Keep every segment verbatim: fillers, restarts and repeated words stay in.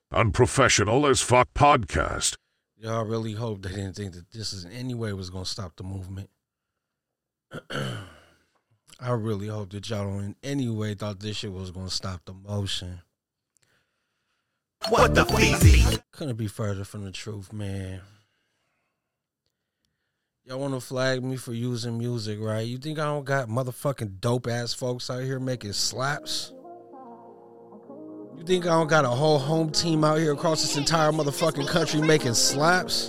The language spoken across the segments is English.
Unprofessional as Fuck Podcast. Y'all really hope they didn't think that this is in any way was going to stop the movement. I really hope that y'all don't in any way thought this shit was going to stop the motion. What the feezy? Couldn't be further from the truth, man. Y'all want to flag me for using music, right? You think I don't got motherfucking dope-ass folks out here making slaps? You think I don't got a whole home team out here across this entire motherfucking country making slaps?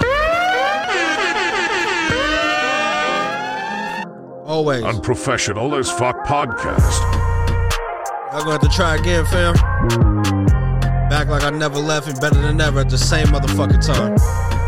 Always. Unprofessional as Fuck Podcast. I'm going to have to try again, fam. Back like I never left and better than ever at the same motherfucking time.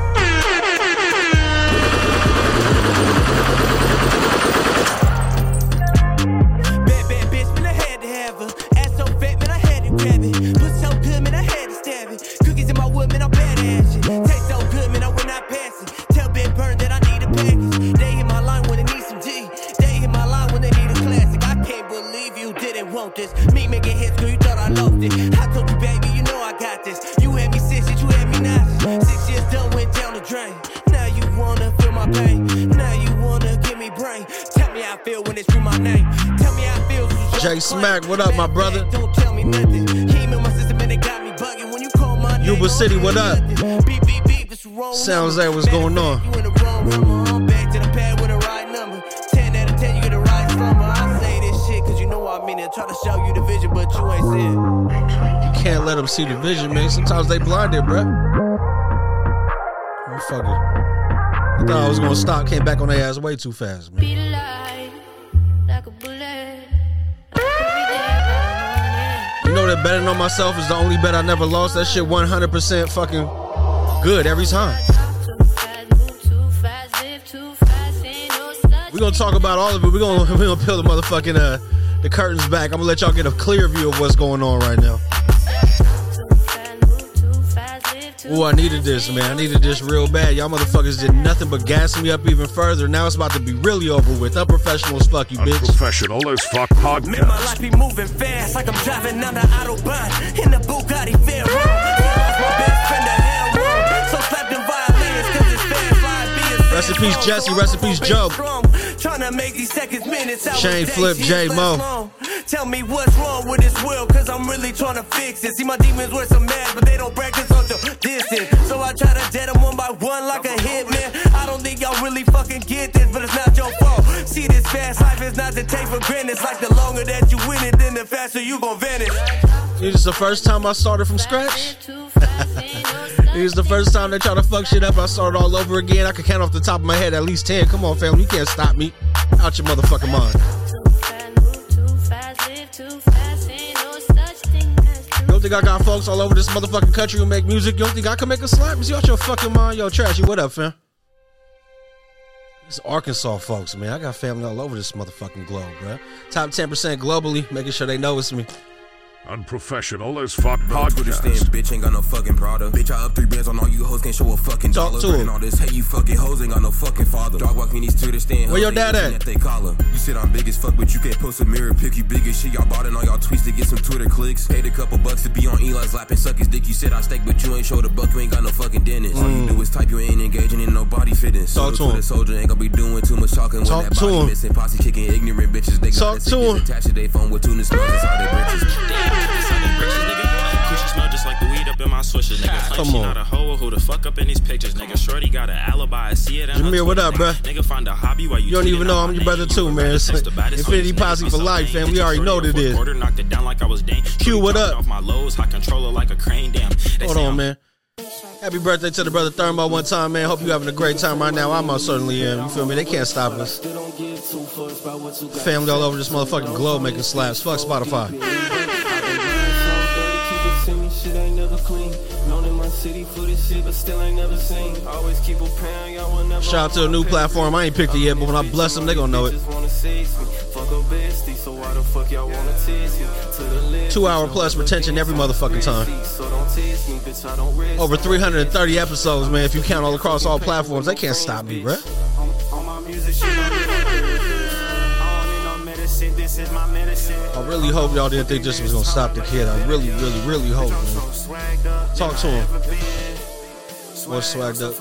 Me making hits, girl, you thought I loved it. I told you, baby, you know I got this. You had me six years, you had me nine. Six years done, went down the drain. Now you wanna feel my pain. Now you wanna give me brain. Tell me how I feel when they scream my name. Tell me how I feel. Jay Smack, what up, my brother? Don't tell me nothing. Came in my system and it got me bugging. When you call my name, Yuba City, what up? Beep, beep, beep, it's wrong. Sounds like what's going on? You in the wrong number. I'm back to the pad with the right number. ten out of ten, you get the right slumber. I say this shit cause you know I mean it. Try to show you the vision, but you ain't see it. You can't let them see the vision, man. Sometimes they blinded, bruh. I'm fucking. I thought I was gonna stop, came back on their ass way too fast, man. Beat alive, like a bullet. You know that betting on myself is the only bet I never lost. That shit one hundred percent fucking good every time. We're gonna talk about all of it. We're gonna, we're gonna peel the motherfucking uh, the curtains back. I'm gonna let y'all get a clear view of what's going on right now. Ooh, I needed this, man. I needed this real bad. Y'all motherfuckers did nothing but gas me up even further. Now it's about to be really over with. Unprofessional as fuck, you bitch. Unprofessional as Fuck Man, my life Podcast. be moving fast like I'm driving down the Autobahn in the Bugatti Veyron. My best friend, the hell wrong. So slap them violins cause it's fast life. Rest in peace, Jesse. Rest in peace, Joe. Trying to make these seconds minutes out. Shane Flip, J Mo. Tell me what's wrong with this world, cause I'm really trying to fix it. See, my demons wear some masks, but they don't practice social distance. So I try to dead them one by one like a hitman. I don't think y'all really fucking get this, but it's not your fault. See, this fast life is not to take for granted. It's like the longer that you win it, then the faster you gon' vanish. This is the first time I started from scratch. This is the first time they try to fuck shit up. I started all over again. I could count off the top of my head at least ten. Come on, family. You can't stop me. Out your motherfucking mind. You don't think I got folks all over this motherfucking country who make music? You don't think I can make a slap? Is you out your fucking mind? Yo, Trashy, what up, fam? It's Arkansas folks, man. I got family all over this motherfucking globe, bro. Top ten percent globally, making sure they know it's me. Unprofessional as Fuck Twitter stand, Podcast. bitch ain't got no fucking Prada. Bitch, I up three bands on all you hoes, can't show a fucking Talk dollar. to him. And all this, hey, you fucking hoes ain't got no fucking father. Dog walking these Twitter stand. Where your dad at? If they call her. You said I'm big as fuck, but you can't post a mirror pic. You big as shit, y'all bought in all y'all tweets to get some Twitter clicks. Paid a couple bucks to be on Eli's lap and suck his dick. You said I steak, but you ain't showed a buck, you ain't got no fucking dentist. Mm. All you do is type, you ain't engaging in no body fitness. Talk So to the him. soldier ain't gonna be doing too much talking Talk when that to body him. missing. Posse kicking ignorant bitches. They got Talk this to him. attached to their phone with tuna smells inside their britches. Coochie smell just like the weed up in my swishes, nigga. Claim Come she on. not a hoe, who the fuck up in these pictures, nigga. Shorty got an alibi, I see it. Jameer, what up, bruh? Nigga, find a hobby while you You don't tweeting even know out I'm my your name. brother You too, were man. rather It's text the baddest Infinity hoes, nigga. Posse for Myself, life, I fam. ain't We hit already you know shorty what it off a is. quarter, knocked it down like I was Dane. Q, what Shorty up? off my lows, hot controller like a crane, damn. They Hold say on, I'm man. Happy birthday to the brother Thermo one time, man. Hope you having a great time right now. I most certainly am. You feel me? They can't stop us. Family all over this motherfucking globe making slaps. Fuck Spotify. Shout out to a new platform. I ain't picked it yet, but when I bless them, they gonna know it. Two hour plus retention every motherfucking time. Over three hundred thirty episodes, man. If you count all across all platforms, they can't stop me, bruh. I really hope y'all didn't think this was gonna stop the kid. I really, really, really hope, man. Talk to him. What's swagged up?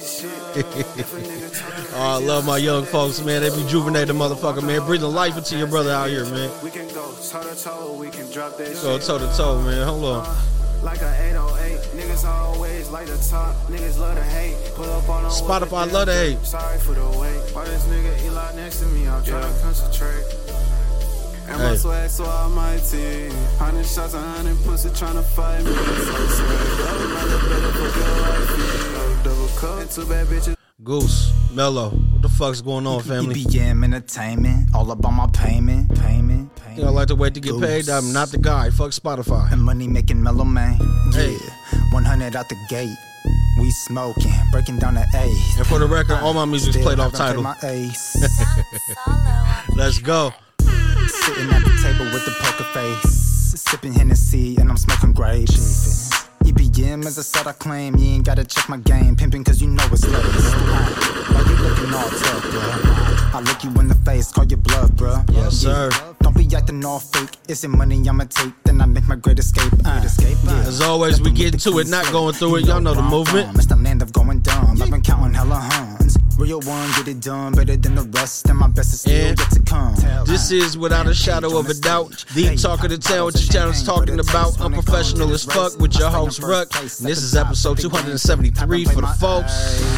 Oh, I love my young folks, man. They rejuvenate the motherfucker, man. Breathing life into your brother out here, man. We can go toe to toe, we can drop that shit. Go toe to toe, man. Hold on. Like a eight oh eight, niggas always like the top, niggas love to hate. Pull up on Spotify love to hate. Sorry for the wait. Why this nigga Eli next to me? I'm trying to concentrate. And my Hey. swag so almighty. Hundred shots, a hundred pussy trying to fight me. So swag, another better for your life. Double cup, two bad bitches. Goose, Mello, what the fuck's going on, family? E B M Entertainment, all about my payment, payment, payment. You know, I like to wait to get paid. I'm not the guy. Fuck Spotify. And money making mellow man. Yeah, Hey. one hundred out the gate. We smoking, breaking down the A. And for the record, all my music's Still played off haven't title. played my ace. Let's go. Sitting at the table with the poker face, sipping Hennessy and I'm smoking grapes. E B M as I said I claim, you ain't gotta check my game, pimping cause you know it's late. Why you looking all tough, bruh? I look you in the face, call your bluff, bruh. Yes, sir. Don't be acting all fake. It's in money I'ma take, then I make my great escape. Uh, yeah. As always, we get into it, not going through it. Y'all know the movement. It's the land of going dumb. I've been counting hella huns. Real one, get it done better than the rest, and my best is still And yet to come. This is, without a shadow of a doubt, the talk of the town, what your channel's talking about. Unprofessional as fuck with your host, Ruck. And this is episode two seventy-three for the folks.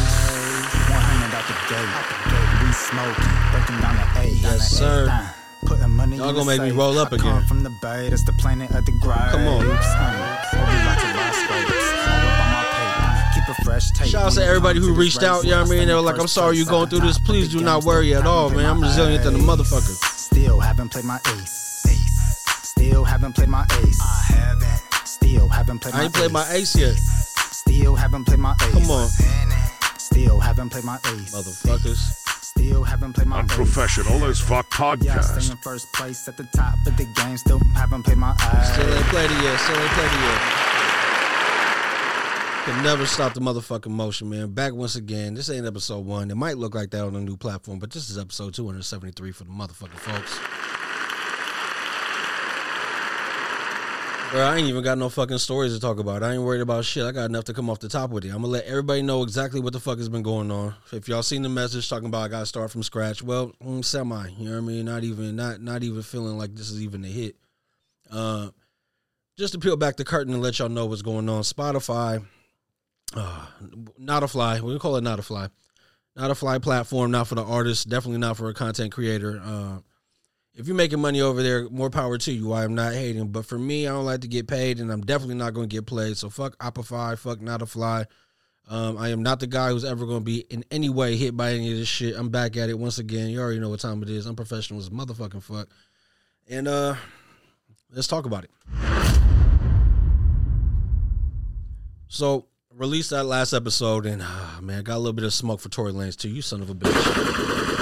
one hundred out the gate. We smoking, breaking down the A. Yes, sir. Uh, Putting money Y'all in gonna the make me safe. roll up I again. come from the bay, that's the planet of the grapes. Come on. Uh, we like to last grapes. All up on my paper. Keep a fresh tape. Shout out to everybody who reached out, you know what I mean? They were like, I'm sorry you going through this. Please do not worry at all, man. I'm resilient than a motherfucker. Still haven't played my ace. Ace. Still haven't played my ace. I haven't. Still haven't played my I ain't played ace. my ace yet. Still haven't played my ace. Come on. Still haven't played my ace. Motherfuckers. Still haven't played my ace. Unprofessional as fuck Yeah, I stay podcast. in first place at the top of the game. Still haven't played my ace. Still ain't played it yet. Still ain't played it yet. Can never stop the motherfucking motion, man. Back once again. This ain't episode one. It might look like that on a new platform, but this is episode two seventy-three for the motherfucking folks. Bro, I ain't even got no fucking stories to talk about. I ain't worried about shit. I got enough to come off the top with it. I'm gonna let everybody know exactly what the fuck has been going on. If y'all seen the message talking about I gotta start from scratch, well, mm, semi. You know what I mean? Not even, not, not even feeling like this is even a hit. Uh, just to peel back the curtain and let y'all know what's going on. Spotify, uh, not a fly. We can call it not a fly. Not a fly platform. Not for the artist. Definitely not for a content creator. Uh, If you're making money over there, more power to you. I am not hating. But for me, I don't like to get paid, and I'm definitely not going to get played. So fuck Opify, fuck Not a Fly. Um, I am not the guy who's ever going to be in any way hit by any of this shit. I'm back at it once again. You already know what time it is. I'm professional as motherfucking fuck. And uh, let's talk about it. So, released that last episode, and uh, man, got a little bit of smoke for Tory Lanez too. You son of a bitch.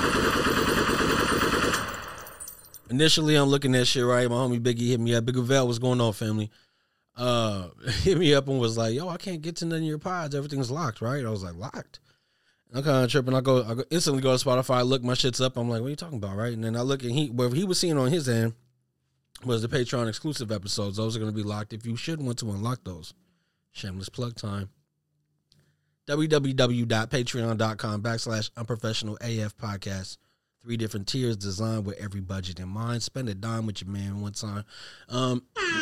Initially, I'm looking at shit, right? My homie Biggie hit me up. Big Avell, what's going on, family? Uh, hit me up and was like, yo, I can't get to none of your pods. Everything's locked, right? I was like, locked? I'm kind of tripping. I go, I go instantly go to Spotify, look my shit's up. I'm like, what are you talking about, right? And then I look and he, what he was seeing on his end was the Patreon exclusive episodes. Those are going to be locked. If you should want to unlock those, shameless plug time. www.patreon.com backslash unprofessional AF podcast. Three different tiers designed with every budget in mind. Spend a dime with your man one time. Um,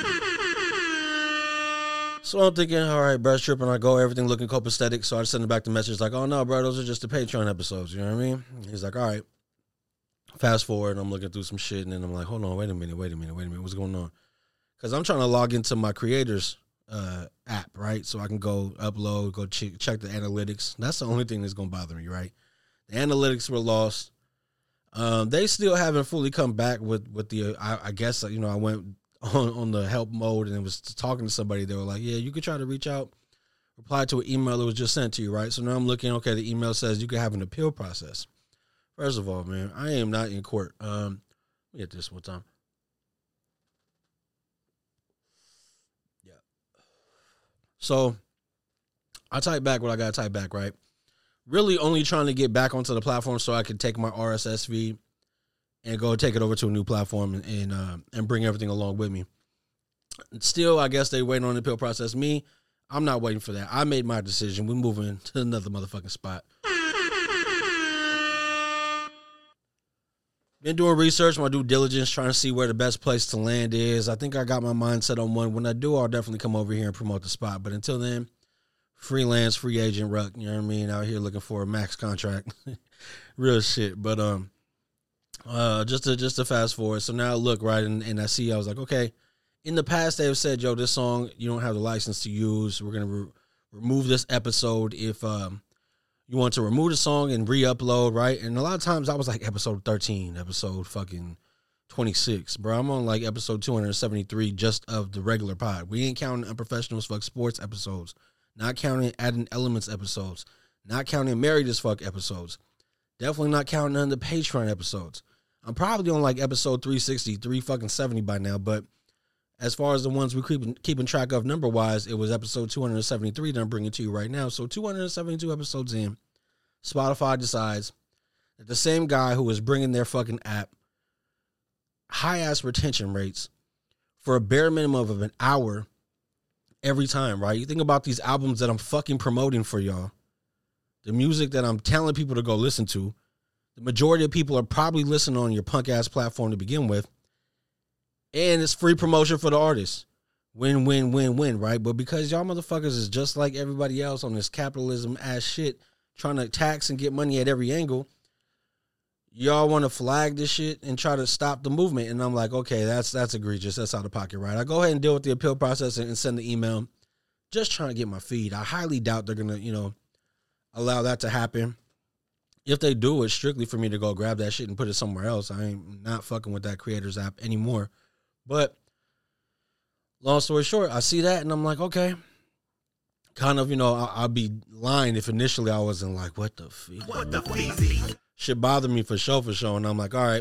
so I'm thinking, all right, brush tripping. I go, everything looking copacetic. So I send him back the message like, oh, no, bro, those are just the Patreon episodes. You know what I mean? He's like, all right. Fast forward, I'm looking through some shit, and then I'm like, hold on, wait a minute, wait a minute, wait a minute. What's going on? Because I'm trying to log into my creators uh, app, right? So I can go upload, go check, check the analytics. That's the only thing that's going to bother me, right? The analytics were lost. Um, they still haven't fully come back with, with the, uh, I, I guess, you know, I went on, on the help mode and was talking to somebody. They were like, yeah, you could try to reach out, reply to an email that was just sent to you, right? So now I'm looking, okay, the email says you can have an appeal process. First of all, man, I am not in court. Um, let me get this one time. Yeah. So I type back what I got to type back, right? Really only trying to get back onto the platform so I could take my R S S feed and go take it over to a new platform and and, uh, and bring everything along with me. Still, I guess they waiting on the appeal process. Me, I'm not waiting for that. I made my decision. We're moving to another motherfucking spot. Been doing research, my due diligence, trying to see where the best place to land is. I think I got my mindset on one. When I do, I'll definitely come over here and promote the spot. But until then, freelance, free agent, ruck, you know what I mean? Out here looking for a max contract. Real shit. But um, uh, just to just to fast forward. So now I look, right, and, and I see, I was like, okay, in the past they have said, yo, this song, you don't have the license to use. We're going to re- remove this episode if um. You want to remove the song and re-upload, right? And a lot of times I was like episode thirteen, episode fucking twenty-six. Bro, I'm on like episode two hundred seventy-three just of the regular pod. We ain't counting Unprofessional as Fuck Sports episodes. Not counting Adding Elements episodes. Not counting Married as Fuck episodes. Definitely not counting none of the Patreon episodes. I'm probably on like episode three sixty, three fucking seventy by now, but as far as the ones we keeping keeping track of number-wise, it was episode two hundred seventy-three that I'm bringing to you right now. So two hundred seventy-two episodes in, Spotify decides that the same guy who is bringing their fucking app high-ass retention rates for a bare minimum of an hour every time, right? You think about these albums that I'm fucking promoting for y'all, the music that I'm telling people to go listen to, the majority of people are probably listening on your punk-ass platform to begin with, and it's free promotion for the artist. Win, win, win, win, right? But because y'all motherfuckers is just like everybody else on this capitalism ass shit, trying to tax and get money at every angle, y'all want to flag this shit and try to stop the movement. And I'm like, okay, that's that's egregious. That's out of pocket, right? I go ahead and deal with the appeal process and send the email. Just trying to get my feed. I highly doubt they're going to, you know, allow that to happen. If they do, it's strictly for me to go grab that shit and put it somewhere else. I ain't not fucking with that creators app anymore. But long story short, I see that and I'm like, okay. Kind of, you know, I'll, I'll be lying if initially I wasn't like, what the fuck? What the fuck? Shit bothered me for sure, for sure. And I'm like, all right.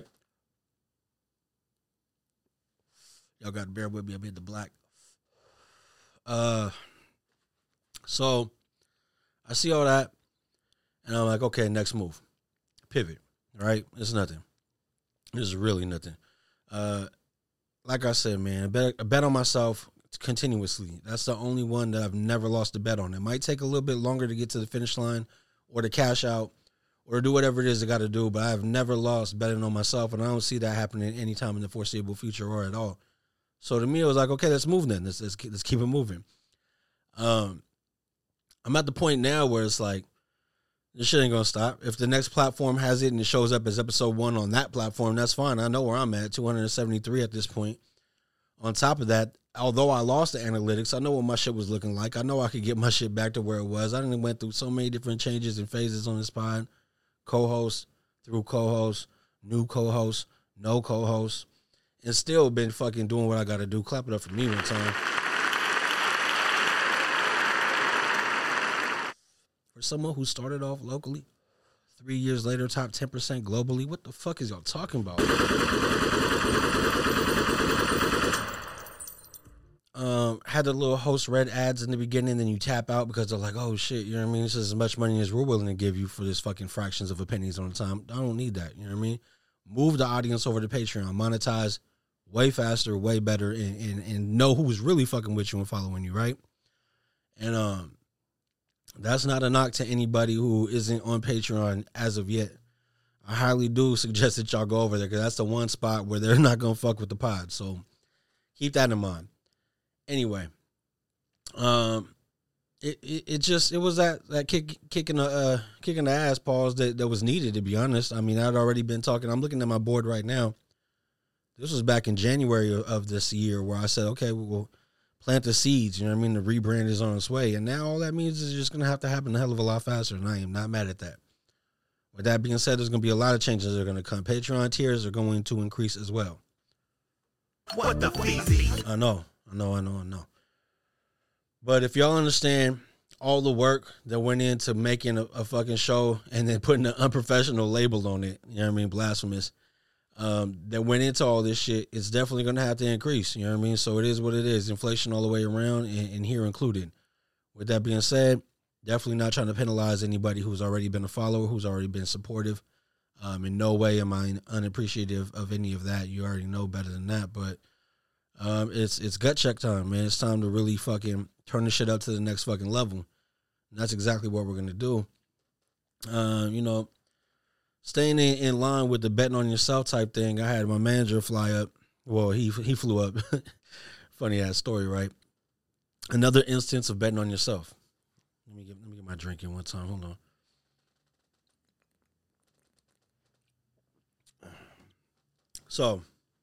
Y'all got to bear with me. I'm in the black. Uh, So I see all that. And I'm like, okay, next move. Pivot. Right? It's nothing. It's really nothing. Uh, Like I said, man, I bet, I bet on myself continuously. That's the only one that I've never lost a bet on. It might take a little bit longer to get to the finish line or to cash out or do whatever it is I got to do, but I've never lost betting on myself, and I don't see that happening anytime in the foreseeable future or at all. So to me, it was like, okay, let's move then. Let's, let's, let's keep it moving. Um, I'm at the point now where it's like, this shit ain't going to stop. If the next platform has it and it shows up as episode one on that platform, that's fine. I know where I'm at, two hundred seventy-three at this point. On top of that, although I lost the analytics, I know what my shit was looking like. I know I could get my shit back to where it was. I done went through so many different changes and phases on this pod. Co-host, through co-host, new co-host, no co-host, and still been fucking doing what I got to do. Clap it up for me one time. For someone who started off locally, three years later, top ten percent globally, what the fuck is y'all talking about? Um, had the little host red ads in the beginning, then you tap out because they're like, oh shit, you know what I mean? This is as much money as we're willing to give you for this fucking fractions of a pennies on the time. I don't need that, you know what I mean? Move the audience over to Patreon, monetize way faster, way better, and, and, and know who's really fucking with you and following you, right? And um, that's not a knock to anybody who isn't on Patreon as of yet. I highly do suggest that y'all go over there because that's the one spot where they're not going to fuck with the pod. So keep that in mind. Anyway, um, it, it it just it was that that kick kicking the uh kicking the ass pause that, that was needed, to be honest. I mean, I'd already been talking. I'm looking at my board right now. This was back in January of, of this year where I said, okay, we'll plant the seeds. You know what I mean? The rebrand is on its way, and now all that means is just gonna have to happen a hell of a lot faster. And I am not mad at that. With that being said, there's gonna be a lot of changes that are gonna come. Patreon tiers are going to increase as well. What the fuck? I know. I know, I know, I know. But if y'all understand all the work that went into making a, a fucking show and then putting an unprofessional label on it, you know what I mean, blasphemous, um, that went into all this shit, it's definitely going to have to increase, you know what I mean? So it is what it is, inflation all the way around and, and here included. With that being said, definitely not trying to penalize anybody who's already been a follower, who's already been supportive. Um, in no way am I unappreciative of any of that. You already know better than that. But um, it's it's gut check time, man. It's time to really fucking turn the shit up to the next fucking level. And that's exactly what we're gonna do. Uh, you know, staying in, in line with the betting on yourself type thing. I had my manager fly up. Well, he he flew up. Funny ass story, right? Another instance of betting on yourself. Let me get let me get my drink in one time. Hold on. So,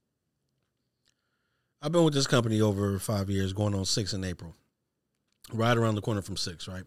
I've been with this company over five years, going on six in April. Right around the corner from six, right?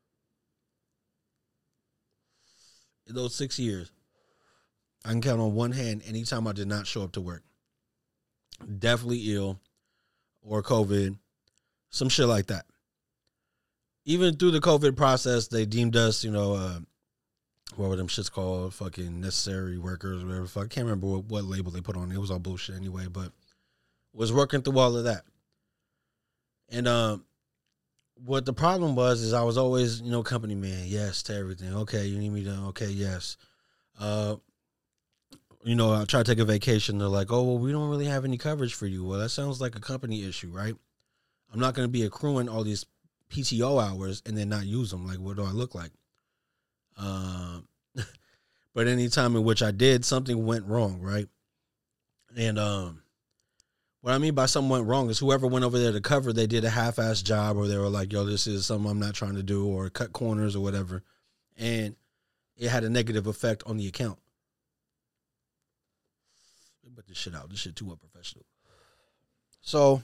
In those six years, I can count on one hand any time I did not show up to work. Definitely ill or COVID, some shit like that. Even through the COVID process, they deemed us, you know, uh, what were them shits called? Fucking necessary workers or whatever. Fuck, I can't remember what, what label they put on it. It was all bullshit anyway, but was working through all of that. And um, what the problem was is I was always, you know, company man, yes to everything. Okay, you need me to, okay, yes. Uh, you know, I try to take a vacation. They're like, oh, well, we don't really have any coverage for you. Well, that sounds like a company issue, right? I'm not going to be accruing all these P T O hours and then not use them. Like, what do I look like? Um, but any time in which I did, something went wrong, right? And um, what I mean by something went wrong is whoever went over there to cover, they did a half-assed job, or they were like, yo, this is something I'm not trying to do, or cut corners or whatever. And it had a negative effect on the account. Let me put this shit out. This shit too unprofessional. So,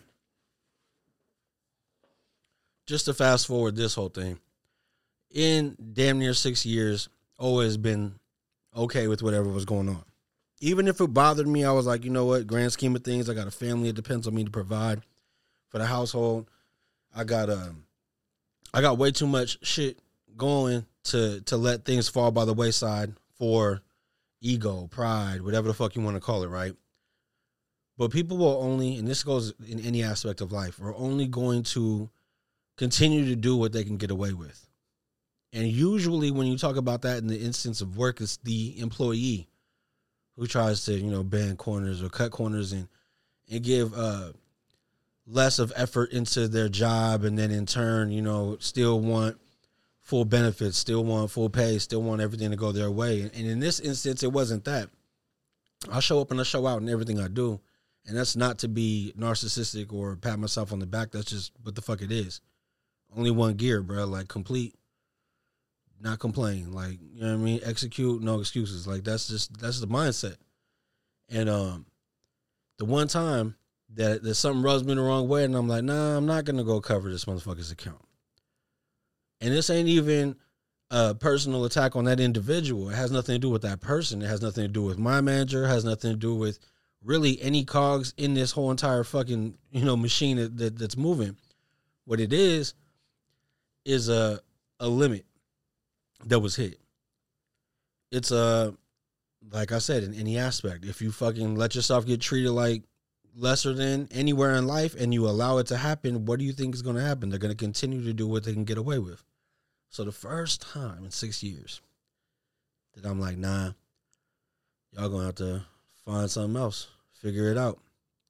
just to fast forward this whole thing, in damn near six years, always been okay with whatever was going on. Even if it bothered me, I was like, you know what, grand scheme of things, I got a family. It depends on me to provide for the household. I got um, I got way too much shit going to to let things fall by the wayside for ego, pride, whatever the fuck you want to call it, right? But people will only, and this goes in any aspect of life, are only going to continue to do what they can get away with. And usually when you talk about that in the instance of work, it's the employee who tries to, you know, bend corners or cut corners and, and give uh, less of effort into their job, and then in turn, you know, still want full benefits, still want full pay, still want everything to go their way. And in this instance, it wasn't that. I show up and I show out in everything I do. And that's not to be narcissistic or pat myself on the back. That's just what the fuck it is. Only one gear, bro. Like, complete, not complain. Like, you know what I mean? Execute, no excuses. Like, that's just, that's the mindset. And um, the one time that, that something rubs me the wrong way, and I'm like, nah, I'm not going to go cover this motherfucker's account. And this ain't even a personal attack on that individual. It has nothing to do with that person. It has nothing to do with my manager. It has nothing to do with really any cogs in this whole entire fucking, you know, machine that, that that's moving. What it is, is a a limit that was hit. It's a, like I said, in any aspect. If you fucking let yourself get treated like lesser than anywhere in life and you allow it to happen, what do you think is going to happen? They're going to continue to do what they can get away with. So the first time in six years that I'm like, nah, y'all going to have to find something else, figure it out.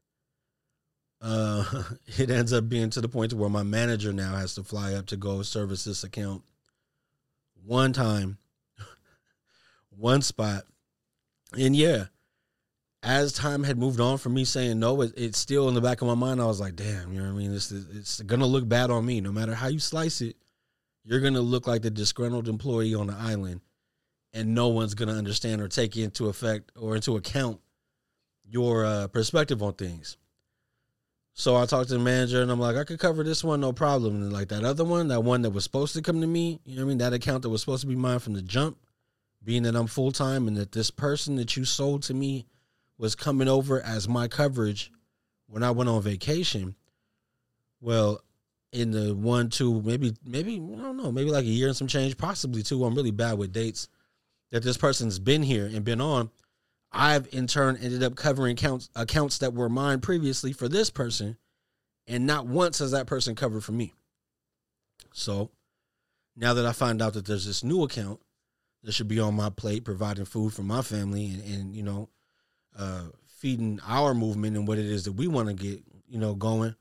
Uh, it ends up being to the point to where my manager now has to fly up to go service this account one time, one spot. And yeah, as time had moved on from me saying no, it, it's still in the back of my mind. I was like, damn, you know what I mean? This is, it's going to look bad on me. No matter how you slice it, you're going to look like the disgruntled employee on the island, and no one's going to understand or take into effect or into account your uh, perspective on things. So I talked to the manager, and I'm like, I could cover this one, no problem. And like that other one, that one that was supposed to come to me, you know what I mean? That account that was supposed to be mine from the jump, being that I'm full-time and that this person that you sold to me was coming over as my coverage when I went on vacation. Well, in the one, two, maybe, maybe, I don't know, maybe like a year and some change, possibly two. I'm really bad with dates that this person's been here and been on. I've in turn ended up covering accounts, accounts that were mine previously for this person, and not once has that person covered for me. So now that I find out that there's this new account that should be on my plate, providing food for my family and, and you know, uh, feeding our movement and what it is that we want to get, you know, going.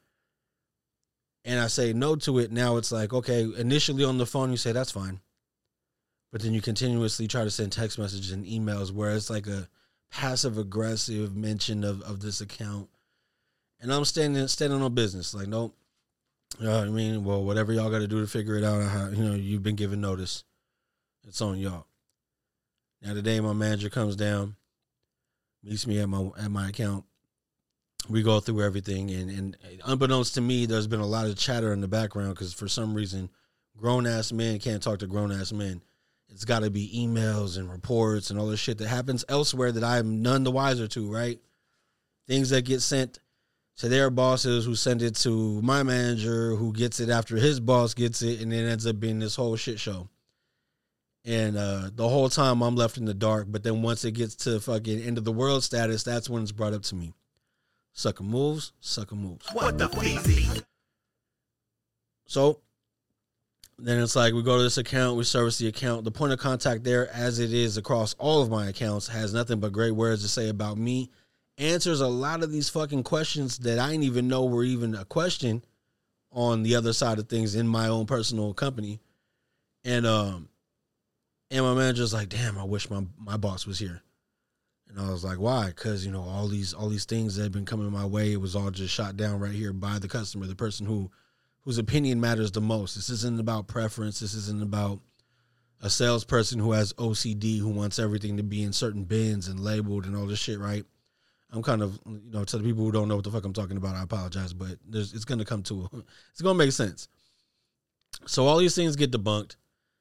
And I say no to it. Now it's like, okay, initially on the phone, you say, that's fine. But then you continuously try to send text messages and emails where it's like a passive aggressive mention of, of this account. And I'm standing, standing on business. Like, nope. You know what I mean? Well, whatever y'all got to do to figure it out, how, you know, you've been given notice. It's on y'all. Now, today my manager comes down, meets me at my at my account. We go through everything, and, and unbeknownst to me, there's been a lot of chatter in the background because for some reason, grown-ass men can't talk to grown-ass men. It's got to be emails and reports and all this shit that happens elsewhere that I'm none the wiser to, right? Things that get sent to their bosses who send it to my manager who gets it after his boss gets it, and then ends up being this whole shit show. And uh, the whole time I'm left in the dark, but then once it gets to fucking end of the world status, that's when it's brought up to me. Sucker moves, sucker moves. What the fleazy? So then it's like we go to this account, we service the account. The point of contact there, as it is across all of my accounts, has nothing but great words to say about me. Answers a lot of these fucking questions that I didn't even know were even a question on the other side of things in my own personal company. And um, and my manager's like, damn, I wish my, my boss was here. And I was like, why? Because, you know, all these all these things that have been coming my way, it was all just shot down right here by the customer, the person who whose opinion matters the most. This isn't about preference. This isn't about a salesperson who has O C D, who wants everything to be in certain bins and labeled and all this shit, right? I'm kind of, you know, to the people who don't know what the fuck I'm talking about, I apologize, but there's, it's going to come to, a, it's going to make sense. So all these things get debunked.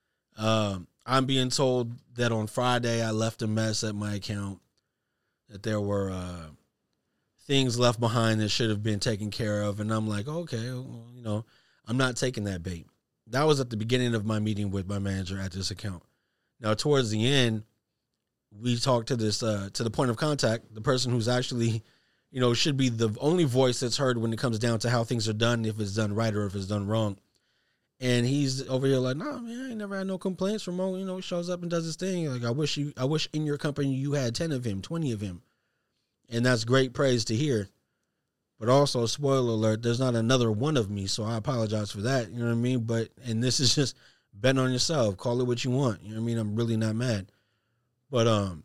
Um, I'm being told that on Friday I left a mess at my account, that there were uh, things left behind that should have been taken care of. And I'm like, okay, well, you know, I'm not taking that bait. That was at the beginning of my meeting with my manager at this account. Now, towards the end, we talked to this, uh, to the point of contact, the person who's actually, you know, should be the only voice that's heard when it comes down to how things are done, if it's done right or if it's done wrong. And he's over here like, no, man, I ain't never had no complaints from him. You know, he shows up and does his thing. Like, I wish you, I wish in your company you had ten of him, twenty of him. And that's great praise to hear. But also, spoiler alert, there's not another one of me, so I apologize for that. You know what I mean? But, and this is just bet on yourself. Call it what you want. You know what I mean? I'm really not mad. But um,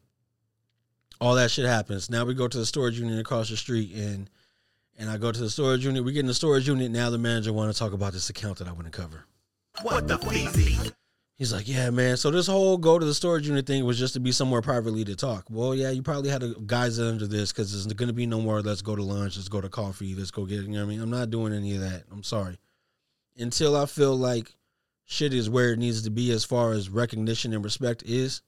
all that shit happens. Now we go to the storage unit across the street, and and I go to the storage unit. We get in the storage unit. Now the manager want to talk about this account that I want to cover. What the fleazy? He's like, yeah, man. So this whole go to the storage unit thing was just to be somewhere privately to talk. Well, yeah, you probably had a guys under this because there's going to be no more. Let's go to lunch. Let's go to coffee. Let's go get, you know what I mean? I'm not doing any of that. I'm sorry. Until I feel like shit is where it needs to be as far as recognition and respect is,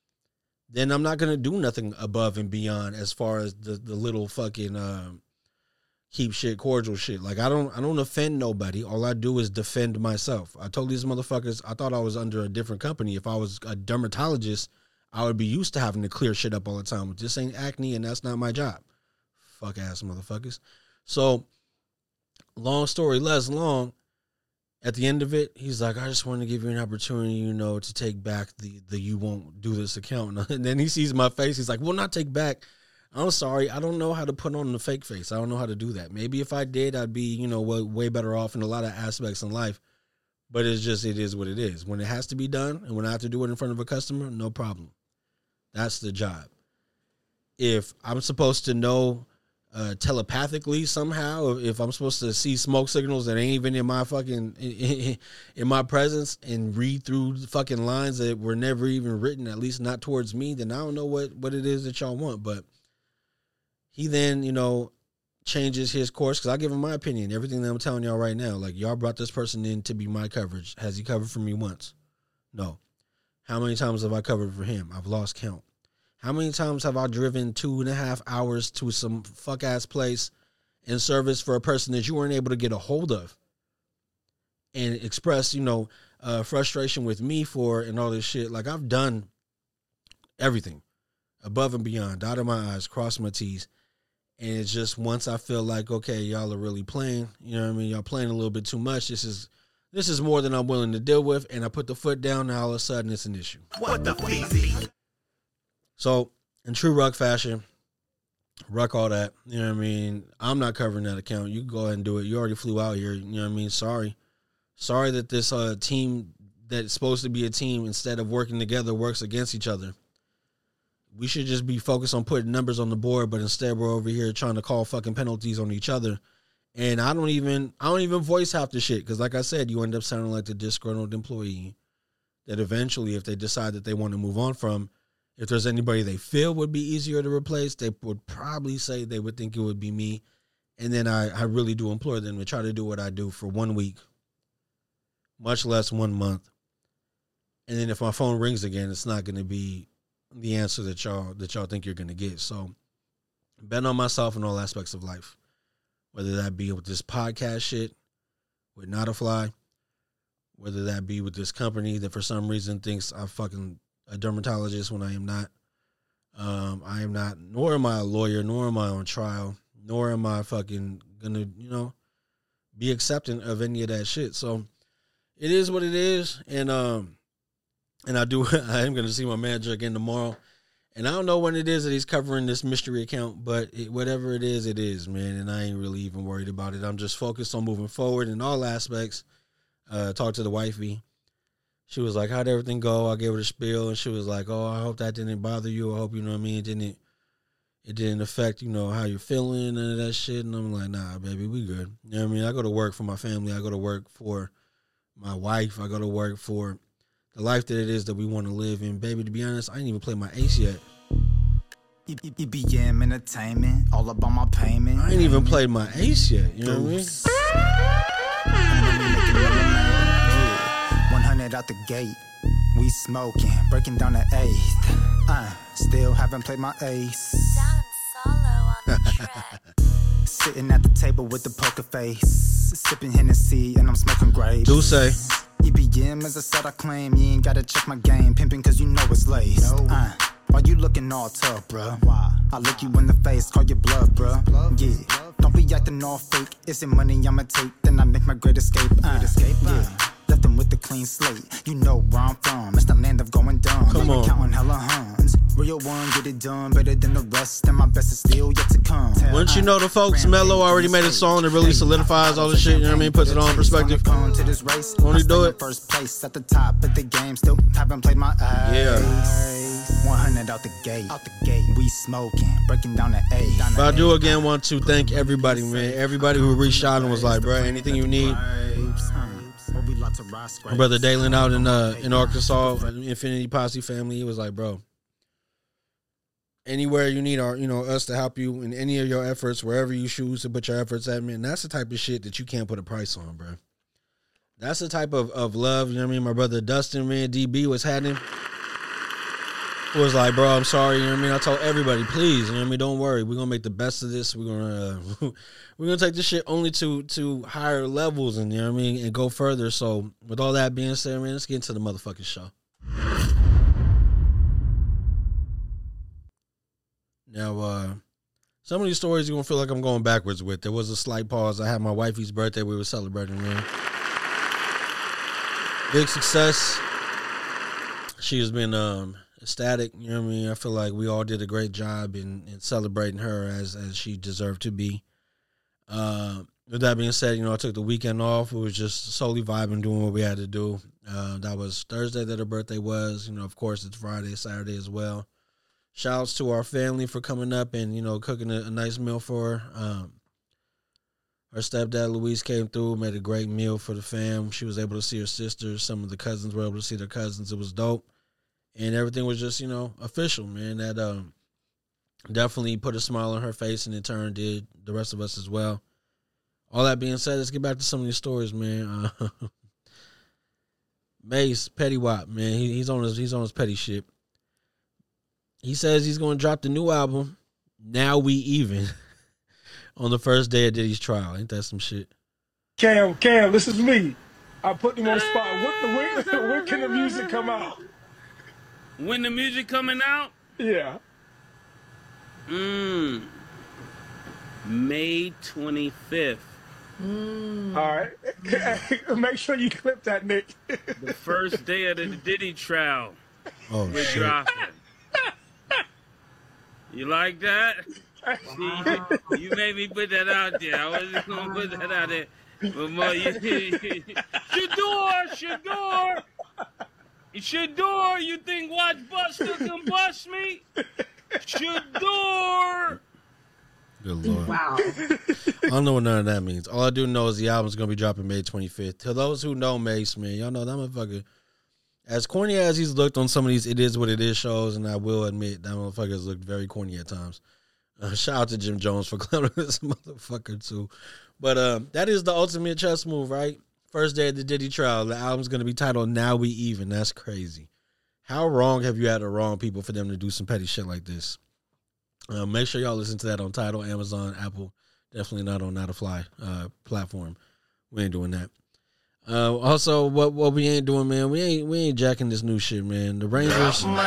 then I'm not going to do nothing above and beyond as far as the, the little fucking uh, keep shit cordial shit. Like, I don't I don't offend nobody. All I do is defend myself. I told these motherfuckers I thought I was under a different company. If I was a dermatologist, I would be used to having to clear shit up all the time. This ain't acne, and that's not my job. Fuck ass motherfuckers. So, long story less long, at the end of it, he's like, I just want to give you an opportunity, you know, to take back the, the you won't do this account. And then he sees my face. He's like, well, not take back. I'm sorry. I don't know how to put on the fake face. I don't know how to do that. Maybe if I did, I'd be, you know, way, way better off in a lot of aspects in life. But it's just, it is what it is. When it has to be done and when I have to do it in front of a customer, no problem. That's the job. If I'm supposed to know uh, telepathically somehow, if I'm supposed to see smoke signals that ain't even in my fucking, in, in my presence and read through fucking lines that were never even written, at least not towards me, then I don't know what, what it is that y'all want. But he then, you know, changes his course because I give him my opinion. Everything that I'm telling y'all right now, like, y'all brought this person in to be my coverage. Has he covered for me once? No. How many times have I covered for him? I've lost count. How many times have I driven two and a half hours to some fuck ass place in service for a person that you weren't able to get a hold of and express, you know, uh, frustration with me for and all this shit? Like, I've done everything above and beyond, dotted my I's, crossed my T's. And it's just once I feel like, okay, y'all are really playing, you know what I mean? Y'all playing a little bit too much. This is this is more than I'm willing to deal with, and I put the foot down, and all of a sudden it's an issue. What the feezy? So, in true Ruck fashion, Ruck all that, you know what I mean? I'm not covering that account. You can go ahead and do it. You already flew out here, you know what I mean? Sorry. Sorry that this uh, team that's supposed to be a team, instead of working together, works against each other. We should just be focused on putting numbers on the board, but instead we're over here trying to call fucking penalties on each other. And I don't even I don't even voice half the shit, because like I said, you end up sounding like the disgruntled employee that eventually, if they decide that they want to move on from, if there's anybody they feel would be easier to replace, they would probably say they would think it would be me. And then I, I really do implore them to try to do what I do for one week, much less one month. And then if my phone rings again, it's not going to be the answer that y'all that y'all think you're going to get. So bet on myself in all aspects of life, whether that be with this podcast shit, with Not a Fly, whether that be with this company that for some reason thinks I'm fucking a dermatologist when I am not. Um, I am not, nor am I a lawyer, nor am I on trial, nor am I fucking gonna, you know, be accepting of any of that shit. So it is what it is. And, um, and I do, I am going to see my manager again tomorrow. And I don't know when it is that he's covering this mystery account, but it, whatever it is, it is, man. And I ain't really even worried about it. I'm just focused on moving forward in all aspects. Uh, talked to the wifey. She was like, how'd everything go? I gave her the spiel, and she was like, oh, I hope that didn't bother you. I hope, you know what I mean, it didn't, it didn't affect, you know, how you're feeling and that shit. And I'm like, nah, baby, we good. You know what I mean? I go to work for my family. I go to work for my wife. I go to work for the life that it is that we want to live in. Baby, to be honest, I didn't even play my ace yet. E B M Entertainment, all about my payment. I ain't even played my ace yet. You know what I mean? one hundred out the gate. We smoking, breaking down the eighth. Uh, still haven't played my ace. Don Solo on the track. Sitting at the table with the poker face. Sipping Hennessy and I'm smoking grapes. Do say. E B M, as I said, I claim. You ain't gotta check my game. Pimping cause you know it's laced. No. Uh, why you looking all tough, bruh? Why? I look you in the face, call you bluff, bruh. Yeah. Don't be acting all fake. Is it money I'ma take? Then I make my great escape. Uh, escape yeah. Left them with a clean slate. You know where I'm from. It's the land of going dumb. Come on. Counting hella huns. Real one, get it done better than the rest. And my best is still yet to come. Once you know the folks, Mello already made a song that really solidifies all the shit, you know what I mean? Puts it on perspective. Won't he do it? First place at the top of the game. Still haven't played my ace. Yeah. one hundred out the gate. Out the gate. We smoking. Breaking down the A. But I do again want to thank everybody, man. Everybody who reached out and was like, bro, anything you need. My brother Dalen out in uh in Arkansas, Infinity Posse family, he was like, bro, anywhere you need our, you know, us to help you in any of your efforts, wherever you choose to put your efforts at, man, that's the type of shit that you can't put a price on, bro. That's the type of, of love, you know what I mean? My brother Dustin, man, D B was had him. Was like, bro, I'm sorry, you know what I mean? I told everybody, please, you know what I mean? Don't worry, we're gonna make the best of this. We're gonna uh, we're gonna take this shit only to to higher levels, and you know what I mean, and go further. So, with all that being said, man, let's get into the motherfucking show. Now, uh, some of these stories you're gonna feel like I'm going backwards with. There was a slight pause. I had my wifey's birthday. We were celebrating, man. Big success. She has been um. ecstatic, you know what I mean? I feel like we all did a great job in, in celebrating her as as she deserved to be. Uh, with that being said, you know, I took the weekend off. We was just solely vibing, doing what we had to do. Uh, that was Thursday that her birthday was. You know, of course, it's Friday, Saturday as well. Shouts to our family for coming up and, you know, cooking a, a nice meal for her. Um, her stepdad, Luis, came through, made a great meal for the fam. She was able to see her sisters. Some of the cousins were able to see their cousins. It was dope. And everything was just, you know, official, man. That um, definitely put a smile on her face, and in turn did the rest of us as well. All that being said, let's get back to some of these stories, man. Uh, Mace, Petty Wap, man, he, he's on his he's on his petty shit. He says he's going to drop the new album, Now We Even, on the first day of Diddy's trial. Ain't that some shit? Cam, Cam, this is me. I put him on the spot. What the, when, when can the music come out? When the music coming out? Yeah. Mmm. May twenty-fifth. All right. Make sure you clip that, Nick. The first day of the Diddy trial. Oh, We're shit. dropping. You like that? See, you made me put that out there. I wasn't gonna put that out there. But more, you, Shador, Shador, Shador, you think Watch Buster can bust me? Shador. Good Lord. Wow. I don't know what none of that means. All I do know is the album's going to be dropping May twenty-fifth. To those who know Mace, man, y'all know that motherfucker, as corny as he's looked on some of these It Is What It Is shows, and I will admit that motherfucker has looked very corny at times. Uh, shout out to Jim Jones for clowning this motherfucker, too. But uh, that is the ultimate chess move, right? First day of the Diddy trial. The album's going to be titled Now We Even. That's crazy. How wrong have you had to wrong people for them to do some petty shit like this? Uh, make sure y'all listen to that on Tidal, Amazon, Apple. Definitely not on Not a Fly uh, platform. We ain't doing that. Uh, also, what what we ain't doing, man, we ain't we ain't jacking this new shit, man. The Rangers. Oh,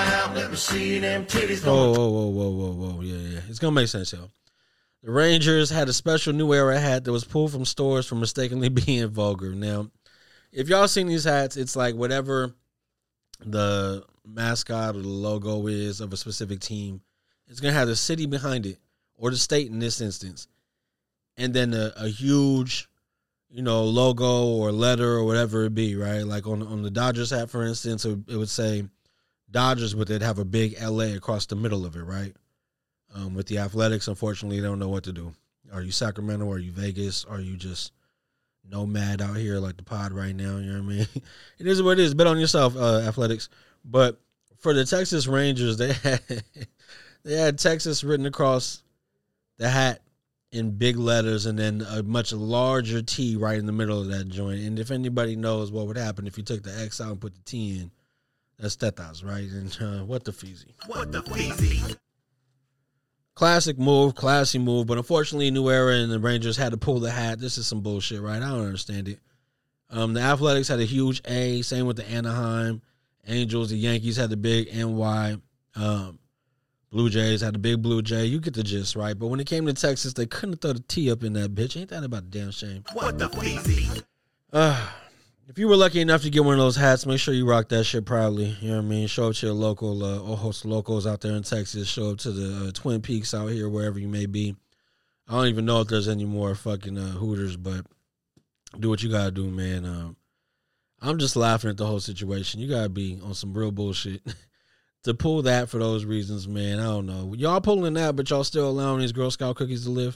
whoa, whoa, whoa, whoa, whoa, yeah, yeah. It's gonna make sense, y'all. The Rangers had a special New Era hat that was pulled from stores for mistakenly being vulgar. Now, if y'all seen these hats, it's like whatever the mascot or the logo is of a specific team. It's going to have the city behind it, or the state in this instance, and then a, a huge, you know, logo or letter or whatever it be, right? Like on, on the Dodgers hat, for instance, it, it would say Dodgers, but they'd have a big L A across the middle of it, right? Um, with the Athletics, unfortunately, they don't know what to do. Are you Sacramento? Are you Vegas? Are you just nomad out here like the pod right now? You know what I mean? It is what it is. Bet on yourself, uh, Athletics. But for the Texas Rangers, they had... They had Texas written across the hat in big letters and then a much larger T right in the middle of that joint. And if anybody knows what would happen if you took the X out and put the T in, that's Tetas, right? And uh, what the feezy. What the feezy. Classic move, classy move, but unfortunately New Era and the Rangers had to pull the hat. This is some bullshit, right? I don't understand it. Um, the Athletics had a huge A, same with the Anaheim Angels. The Yankees had the big N Y. Um, Blue Jays had a big Blue Jay. You get the gist, right? But when it came to Texas, they couldn't throw the T up in that bitch. Ain't that about a damn shame? What the feezy. Uh, if you were lucky enough to get one of those hats, make sure you rock that shit proudly. You know what I mean? Show up to your local, uh, or host locals out there in Texas. Show up to the uh, Twin Peaks out here, wherever you may be. I don't even know if there's any more fucking uh, Hooters, but do what you gotta do, man. Um, I'm just laughing at the whole situation. You gotta be on some real bullshit. To pull that for those reasons, man, I don't know. Y'all pulling that, but y'all still allowing these Girl Scout cookies to live?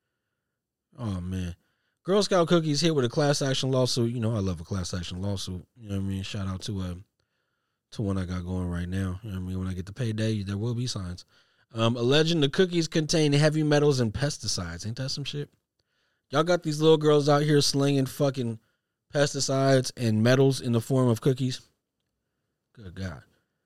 Oh, man. Girl Scout cookies hit with a class action lawsuit. You know I love a class action lawsuit. You know what I mean? Shout out to uh, to one I got going right now. You know what I mean? When I get the payday, there will be signs. Um, alleging the cookies contain heavy metals and pesticides. Ain't that some shit? Y'all got these little girls out here slinging fucking pesticides and metals in the form of cookies? Good God.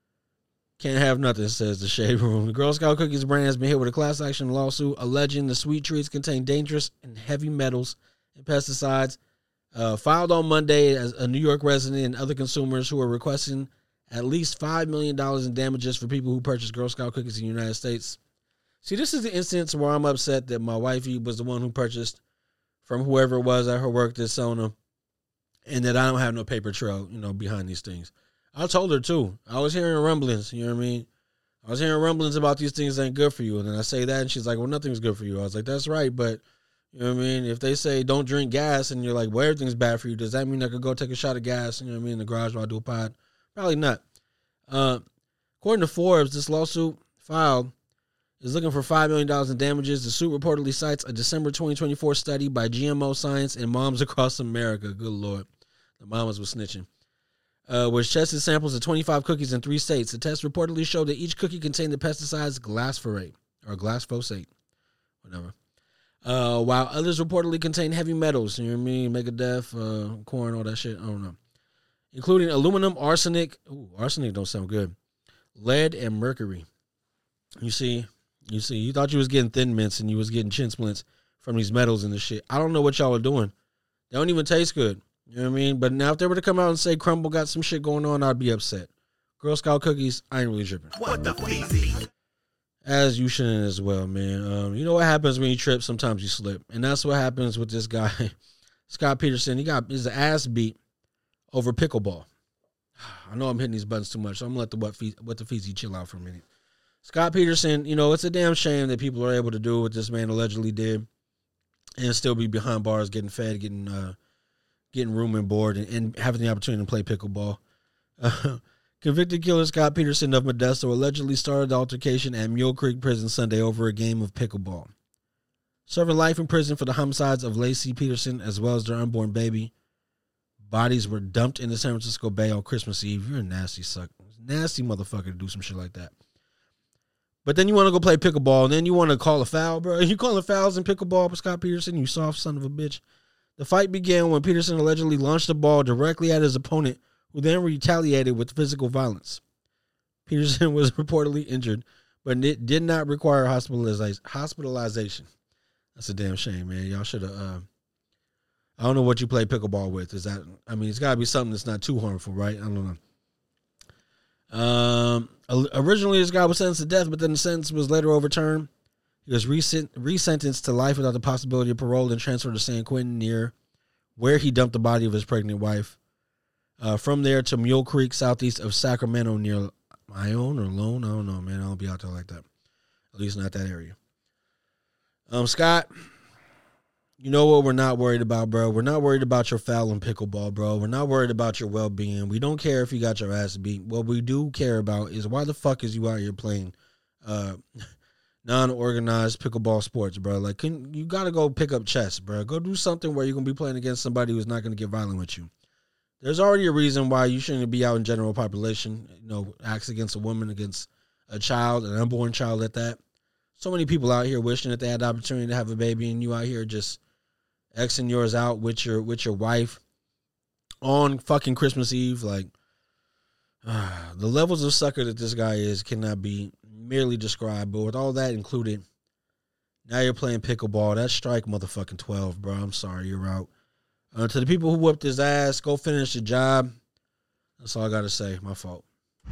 Can't have nothing, says the Shade Room. The Girl Scout Cookies brand has been hit with a class action lawsuit alleging the sweet treats contain dangerous and heavy metals and pesticides. Uh, filed on Monday as a New York resident and other consumers who are requesting at least five million dollars in damages for people who purchase Girl Scout cookies in the United States. See, this is the instance where I'm upset that my wifey was the one who purchased from whoever it was at her work this Sona, and that I don't have no paper trail, you know, behind these things. I told her, too. I was hearing rumblings, you know what I mean? I was hearing rumblings about these things ain't good for you. And then I say that, and she's like, well, nothing's good for you. I was like, that's right, but, you know what I mean? If they say don't drink gas, and you're like, well, everything's bad for you, does that mean I could go take a shot of gas, you know what I mean, in the garage while I do a pod? Probably not. Uh, according to Forbes, this lawsuit filed is looking for five million dollars in damages. The suit reportedly cites a December twenty twenty-four study by G M O Science and moms across America. Good Lord. The mamas was snitching. Uh, which tested samples of twenty-five cookies in three states. The test reportedly showed that each cookie contained the pesticides glyphosate or glyphosate, whatever. Uh, while others reportedly contain heavy metals, you know what I mean, Megadeth, uh, corn, all that shit. I don't know, including aluminum, arsenic. Ooh, arsenic don't sound good. Lead and mercury. You see, you see, you thought you was getting Thin Mints and you was getting chin splints from these metals and this shit. I don't know what y'all are doing. They don't even taste good. You know what I mean? But now if they were to come out and say Crumble got some shit going on, I'd be upset. Girl Scout cookies, I ain't really tripping. What the feezy. As you shouldn't as well, man. Um, you know what happens when you trip? Sometimes you slip. And that's what happens with this guy Scott Peterson, he got his ass beat over pickleball. I know I'm hitting these buttons too much, so I'm going to let the what, fe- what the Feezy chill out for a minute. Scott Peterson, you know, it's a damn shame that people are able to do what this man allegedly did and still be behind bars, getting fed, getting uh, getting room and board, and, and having the opportunity to play pickleball. Uh, convicted killer Scott Peterson of Modesto allegedly started the altercation at Mule Creek Prison Sunday over a game of pickleball. Serving life in prison for the homicides of Lacey Peterson as well as their unborn baby. Bodies were dumped in the San Francisco Bay on Christmas Eve. You're a nasty suck, nasty motherfucker to do some shit like that. But then you want to go play pickleball, and then you want to call a foul, bro. You calling fouls in pickleball for Scott Peterson, you soft son of a bitch. The fight began when Peterson allegedly launched the ball directly at his opponent, who then retaliated with physical violence. Peterson was reportedly injured, but it did not require hospitalization. That's a damn shame, man. Y'all should have... Uh, I don't know what you play pickleball with. Is that? I mean, it's got to be something that's not too harmful, right? I don't know. Um, originally, this guy was sentenced to death, but then the sentence was later overturned. He was resent- resentenced to life without the possibility of parole and transferred to San Quentin, near where he dumped the body of his pregnant wife. Uh, from there to Mule Creek, southeast of Sacramento, near Ione or Lone. I don't know, man. I don't be out there like that. At least not that area. Um, Scott. You know what we're not worried about, bro? We're not worried about your foul in pickleball, bro. We're not worried about your well-being. We don't care if you got your ass beat. What we do care about is why the fuck is you out here playing uh, non-organized pickleball sports, bro? Like, can, you got to go pick up chess, bro. Go do something where you're going to be playing against somebody who's not going to get violent with you. There's already a reason why you shouldn't be out in general population, you know, acts against a woman, against a child, an unborn child at that. So many people out here wishing that they had the opportunity to have a baby, and you out here just... Xing yours out with your with your wife on fucking Christmas Eve. Like, uh, the levels of sucker that this guy is cannot be merely described. But with all that included, now you're playing pickleball. That's strike motherfucking twelve, bro. I'm sorry, you're out. Uh, to the people who whooped his ass, go finish the job. That's all I got to say. My fault.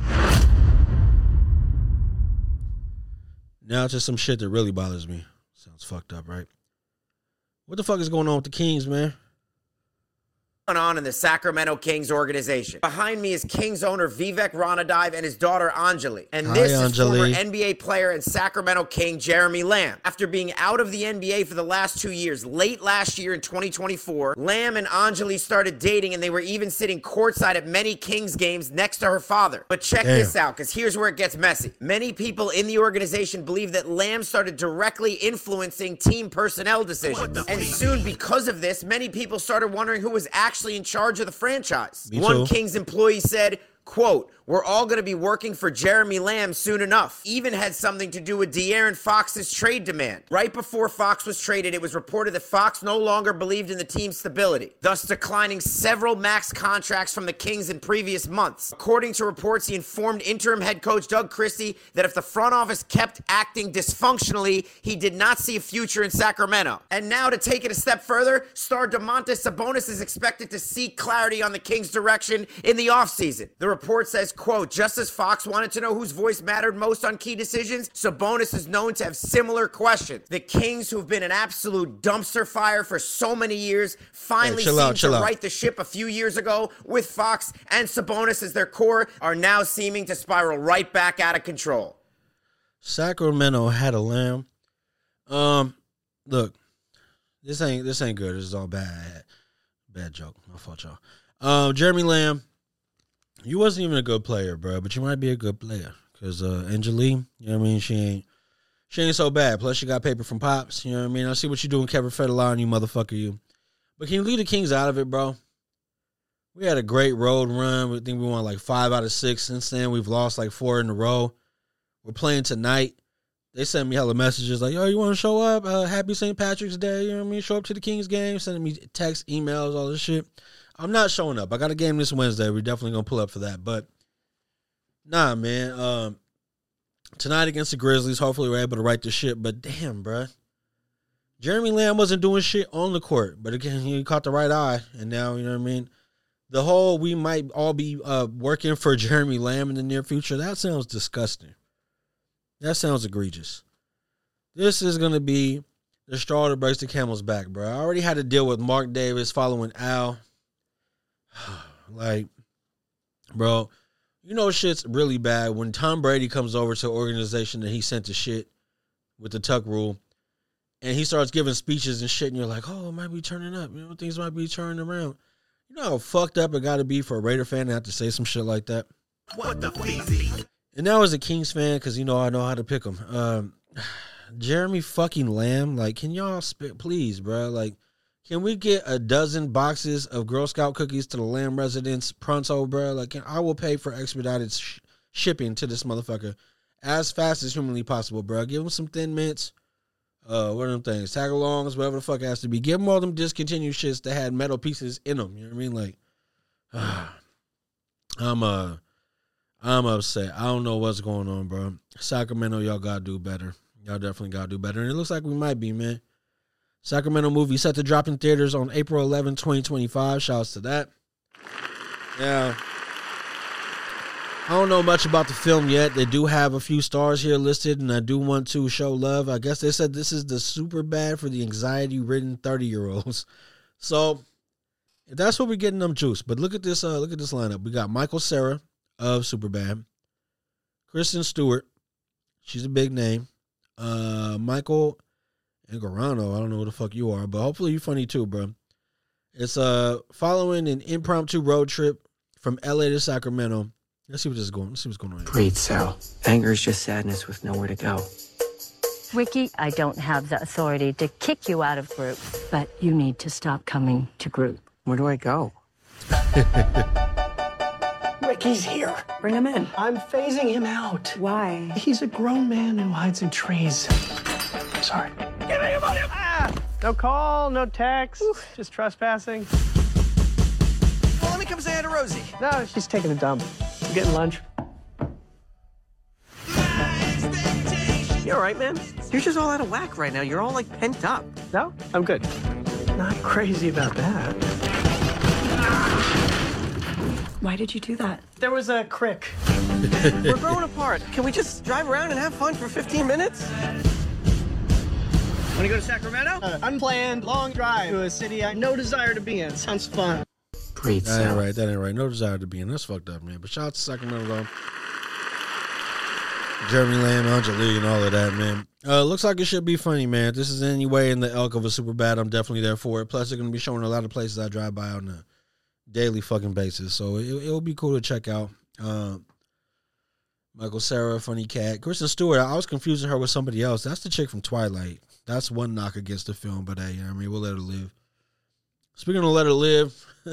Now to some shit that really bothers me. Sounds fucked up, right? What the fuck is going on with the Kings, man? On in the Sacramento Kings organization. Behind me is Kings owner Vivek Ranadive and his daughter Anjali. And this Hi, is Anjali. former N B A player and Sacramento King Jeremy Lamb. After being out of the N B A for the last two years, late last year in twenty twenty-four, Lamb and Anjali started dating, and they were even sitting courtside at many Kings games next to her father. But check Damn. this out, because here's where it gets messy. Many people in the organization believe that Lamb started directly influencing team personnel decisions. And soon, because of this, many people started wondering who was actually in charge of the franchise. Me One too. Kings employee said, quote, "We're all going to be working for Jeremy Lamb soon enough." Even had something to do with De'Aaron Fox's trade demand. Right before Fox was traded, it was reported that Fox no longer believed in the team's stability, thus declining several max contracts from the Kings in previous months. According to reports, he informed interim head coach Doug Christie that if the front office kept acting dysfunctionally, he did not see a future in Sacramento. And now to take it a step further, star Domantas Sabonis is expected to seek clarity on the Kings' direction in the offseason. The report says, quote, "Just as Fox wanted to know whose voice mattered most on key decisions, Sabonis is known to have similar questions." The Kings, who've been an absolute dumpster fire for so many years, finally Hey, chill seemed out, chill to out. right the ship a few years ago with Fox and Sabonis as their core, are now seeming to spiral right back out of control. Sacramento had a Lamb. Um, look, this ain't this ain't good. This is all bad. Bad joke. My fault, y'all. Um, Jeremy Lamb. You wasn't even a good player, bro, but you might be a good player. Because uh, Anjali, you know what I mean? She ain't she ain't so bad. Plus, she got paper from Pops. You know what I mean? I see what you doing, Kevin Federline, you motherfucker, you. But can you leave the Kings out of it, bro? We had a great road run. We think we won like five out of six. Since then, we've lost like four in a row. We're playing tonight. They sent me hella messages like, yo, you want to show up? Uh, happy Saint Patrick's Day. You know what I mean? Show up to the Kings game. Sending me texts, emails, all this shit. I'm not showing up. I got a game this Wednesday. We're definitely going to pull up for that. But, nah, man. Um, tonight against the Grizzlies, hopefully we're able to right this shit. But, damn, bruh. Jeremy Lamb wasn't doing shit on the court. But, again, he caught the right eye. And now, you know what I mean? The whole we might all be uh, working for Jeremy Lamb in the near future, that sounds disgusting. That sounds egregious. This is going to be the straw that breaks the camel's back, bro. I already had to deal with Mark Davis following Al. Like, bro, you know shit's really bad when Tom Brady comes over to an organization that he sent to shit with the Tuck rule, and he starts giving speeches and shit, and you're like, oh, it might be turning up. You know, things might be turning around. You know how fucked up it got to be for a Raider fan to have to say some shit like that? What the fleazy? And now as a Kings fan, because, you know, I know how to pick them. Um, Jeremy fucking Lamb, like, can y'all, spit, please, bro? Like, can we get a dozen boxes of Girl Scout cookies to the Lamb residence pronto, bro? Like, can, I will pay for expedited sh- shipping to this motherfucker as fast as humanly possible, bro. Give him some Thin Mints. Uh, what are them things? Tag-alongs, whatever the fuck it has to be. Give them all them discontinued shits that had metal pieces in them. You know what I mean? Like, uh, I'm, uh, I'm upset. I don't know what's going on, bro. Sacramento, y'all gotta do better. Y'all definitely gotta do better. And it looks like we might be, man. Sacramento movie set to drop in theaters on April eleventh, twenty twenty-five. Shouts to that. Yeah. I don't know much about the film yet. They do have a few stars here listed, and I do want to show love. I guess they said this is the super bad for the anxiety-ridden thirty-year-olds. So, if that's what we're getting them juice. But look at this. Uh, look at this lineup. We got Michael Cera of Superbad, Kristen Stewart. She's a big name. Uh, Michael Angarano. I don't know who the fuck you are, but hopefully you're funny too, bro. It's uh following an impromptu road trip from L A to Sacramento. Let's see what this is going. Let's see what's going on here. Breathe, Sal. Anger is just sadness with nowhere to go. Ricky, I don't have the authority to kick you out of group, but you need to stop coming to group. Where do I go? Ricky's here. Bring him in. I'm phasing him out. Why? He's a grown man who hides in trees. I'm sorry. Give me your money! Ah! No call, no text, Oof. Just trespassing. Well, let me come say hi to Rosie. No, she's taking a dump. I'm getting lunch. You all right, man? You're just all out of whack right now. You're all, like, pent up. No, I'm good. Not crazy about that. Why did you do that? There was a crick. We're growing apart. Can we just drive around and have fun for fifteen minutes? Want to go to Sacramento? Uh, unplanned, long drive to a city I have no desire to be in. Sounds fun. Great That ain't right. That ain't right. No desire to be in. That's fucked up, man. But shout out to Sacramento, though. Jeremy Lamb, Angelique, and all of that, man. Uh, looks like it should be funny, man. If this is any way in the elk of a super bad, I'm definitely there for it. Plus, they're going to be showing a lot of places I drive by on a daily fucking basis. So it, it'll be cool to check out. Uh, Michael Cera, funny cat. Kristen Stewart, I was confusing her with somebody else. That's the chick from Twilight. That's one knock against the film, but hey, you know what I mean, we'll let her live. Speaking of let her live,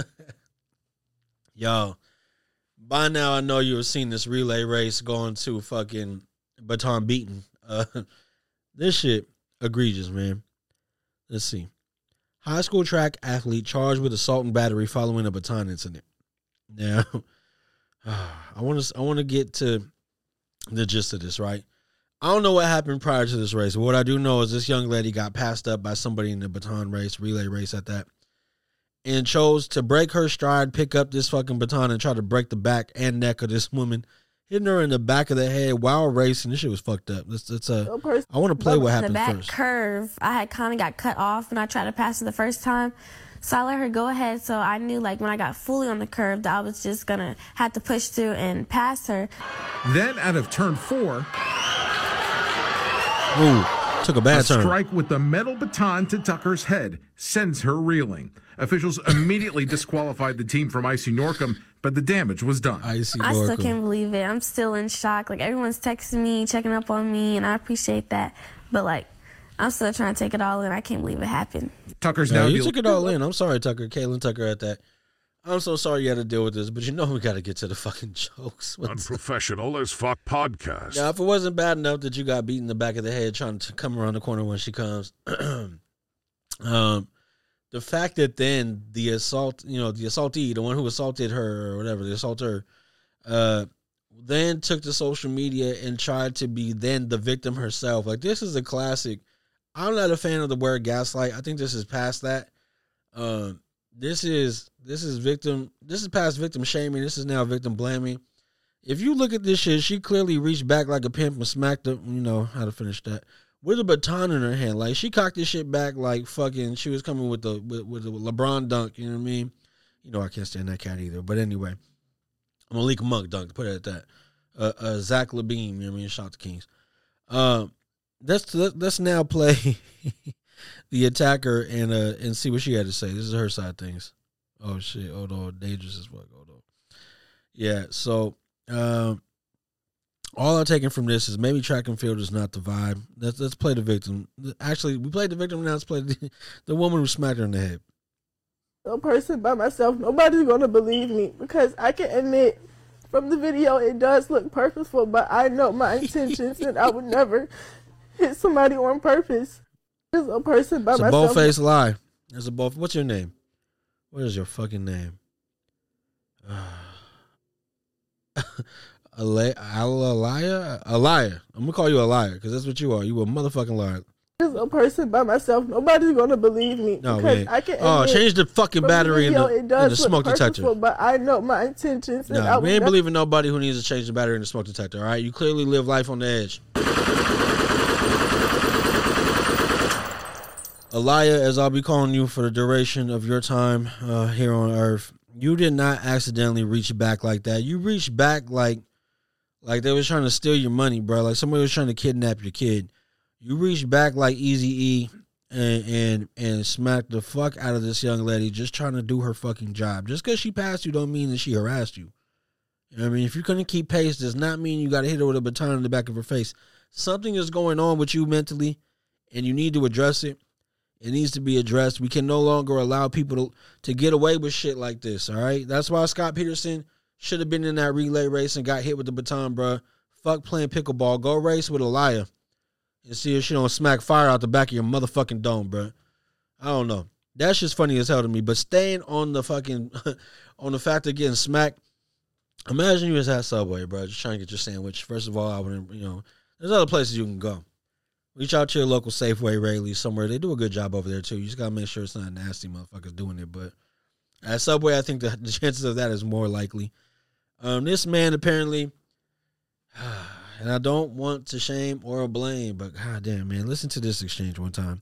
yo, by now I know you have seen this relay race going to fucking baton beaten. Uh, this shit egregious, man. Let's see. High school track athlete charged with assault and battery following a baton incident. Now, I want to I want to get to the gist of this, right? I don't know what happened prior to this race. But what I do know is this young lady got passed up by somebody in the baton race, relay race at that, and chose to break her stride, pick up this fucking baton, and try to break the back and neck of this woman, hitting her in the back of the head while racing. This shit was fucked up. It's, it's a, I want to play what happened the back first. Curve, I had kind of got cut off when I tried to pass it the first time. So I let her go ahead, so I knew, like, when I got fully on the curve that I was just going to have to push through and pass her. Then out of turn four... Ooh, took a bad a turn. Strike with the metal baton to Tucker's head sends her reeling. Officials immediately disqualified the team from Icy Norcom, but the damage was done. Icy I still can't believe it. I'm still in shock. Like, everyone's texting me, checking up on me, and I appreciate that. But, like, I'm still trying to take it all in. I can't believe it happened. Tucker's yeah, now you deal- took it all in. I'm sorry, Tucker. Caitlin Tucker at that. I'm so sorry you had to deal with this, but you know we got to get to the fucking jokes. Unprofessional as fuck podcast. Now, if it wasn't bad enough that you got beat in the back of the head trying to come around the corner when she comes, um, the fact that then the assault, you know, the assaultee, the one who assaulted her or whatever, the assaulter, uh, then took to social media and tried to be then the victim herself. Like, this is a classic. I'm not a fan of the word gaslight. I think this is past that. Um, this is this is victim. This is past victim shaming. This is now victim blaming. If you look at this shit, she clearly reached back like a pimp and smacked her. You know how to finish that with a baton in her hand. Like, she cocked this shit back like fucking she was coming with the with, with the LeBron dunk, you know what I mean? You know I can't stand that cat either. But anyway, Malik Monk dunk, put it at that. Uh, uh, Zach LaBeam, you know what I mean? Shout out to Kings. Um, let's, let's now play the attacker and uh and see what she had to say. This is her side of things. Oh, shit. Hold on. Dangerous as fuck. Hold on. Yeah, so um, all I'm taking from this is maybe track and field is not the vibe. Let's, let's play the victim. Actually, we played the victim, now let's play the, the woman who smacked her in the head. A person by myself, nobody's going to believe me because I can admit from the video it does look purposeful, but I know my intentions and I would never hit somebody on purpose. There's a person by it's a myself. bold-faced lie. There's a bold. What's your name? What is your fucking name? Uh, Alaya? A liar. I'm going to call you a liar because that's what you are. You a motherfucking liar. There's a person by myself. Nobody's going to believe me. No, because man. I can Oh, change the fucking battery the video, in the, it does in the smoke look detector. purposeful, but I know my intentions. And I No, would we ain't never- believing nobody who needs to change the battery in the smoke detector, all right? You clearly live life on the edge. Alaya, as I'll be calling you for the duration of your time uh, here on Earth, you did not accidentally reach back like that. You reached back like like they was trying to steal your money, bro. Like somebody was trying to kidnap your kid. You reached back like Eazy-E and, and and smacked the fuck out of this young lady just trying to do her fucking job. Just because she passed you don't mean that she harassed you. You know what I mean? If you couldn't keep pace, does not mean you got to hit her with a baton in the back of her face. Something is going on with you mentally, and you need to address it. It needs to be addressed. We can no longer allow people to, to get away with shit like this, all right? That's why Scott Peterson should have been in that relay race and got hit with the baton, bro. Fuck playing pickleball. Go race with a liar and see if she don't smack fire out the back of your motherfucking dome, bro. I don't know. That's just funny as hell to me. But staying on the fucking, on the fact of getting smacked, imagine you was at Subway, bro, just trying to get your sandwich. First of all, I wouldn't, you know, there's other places you can go. Reach out to your local Safeway, Rayleigh, somewhere. They do a good job over there, too. You just got to make sure it's not nasty motherfuckers doing it. But at Subway, I think the, the chances of that is more likely. Um, this man apparently, and I don't want to shame or blame, but goddamn, man, listen to this exchange one time.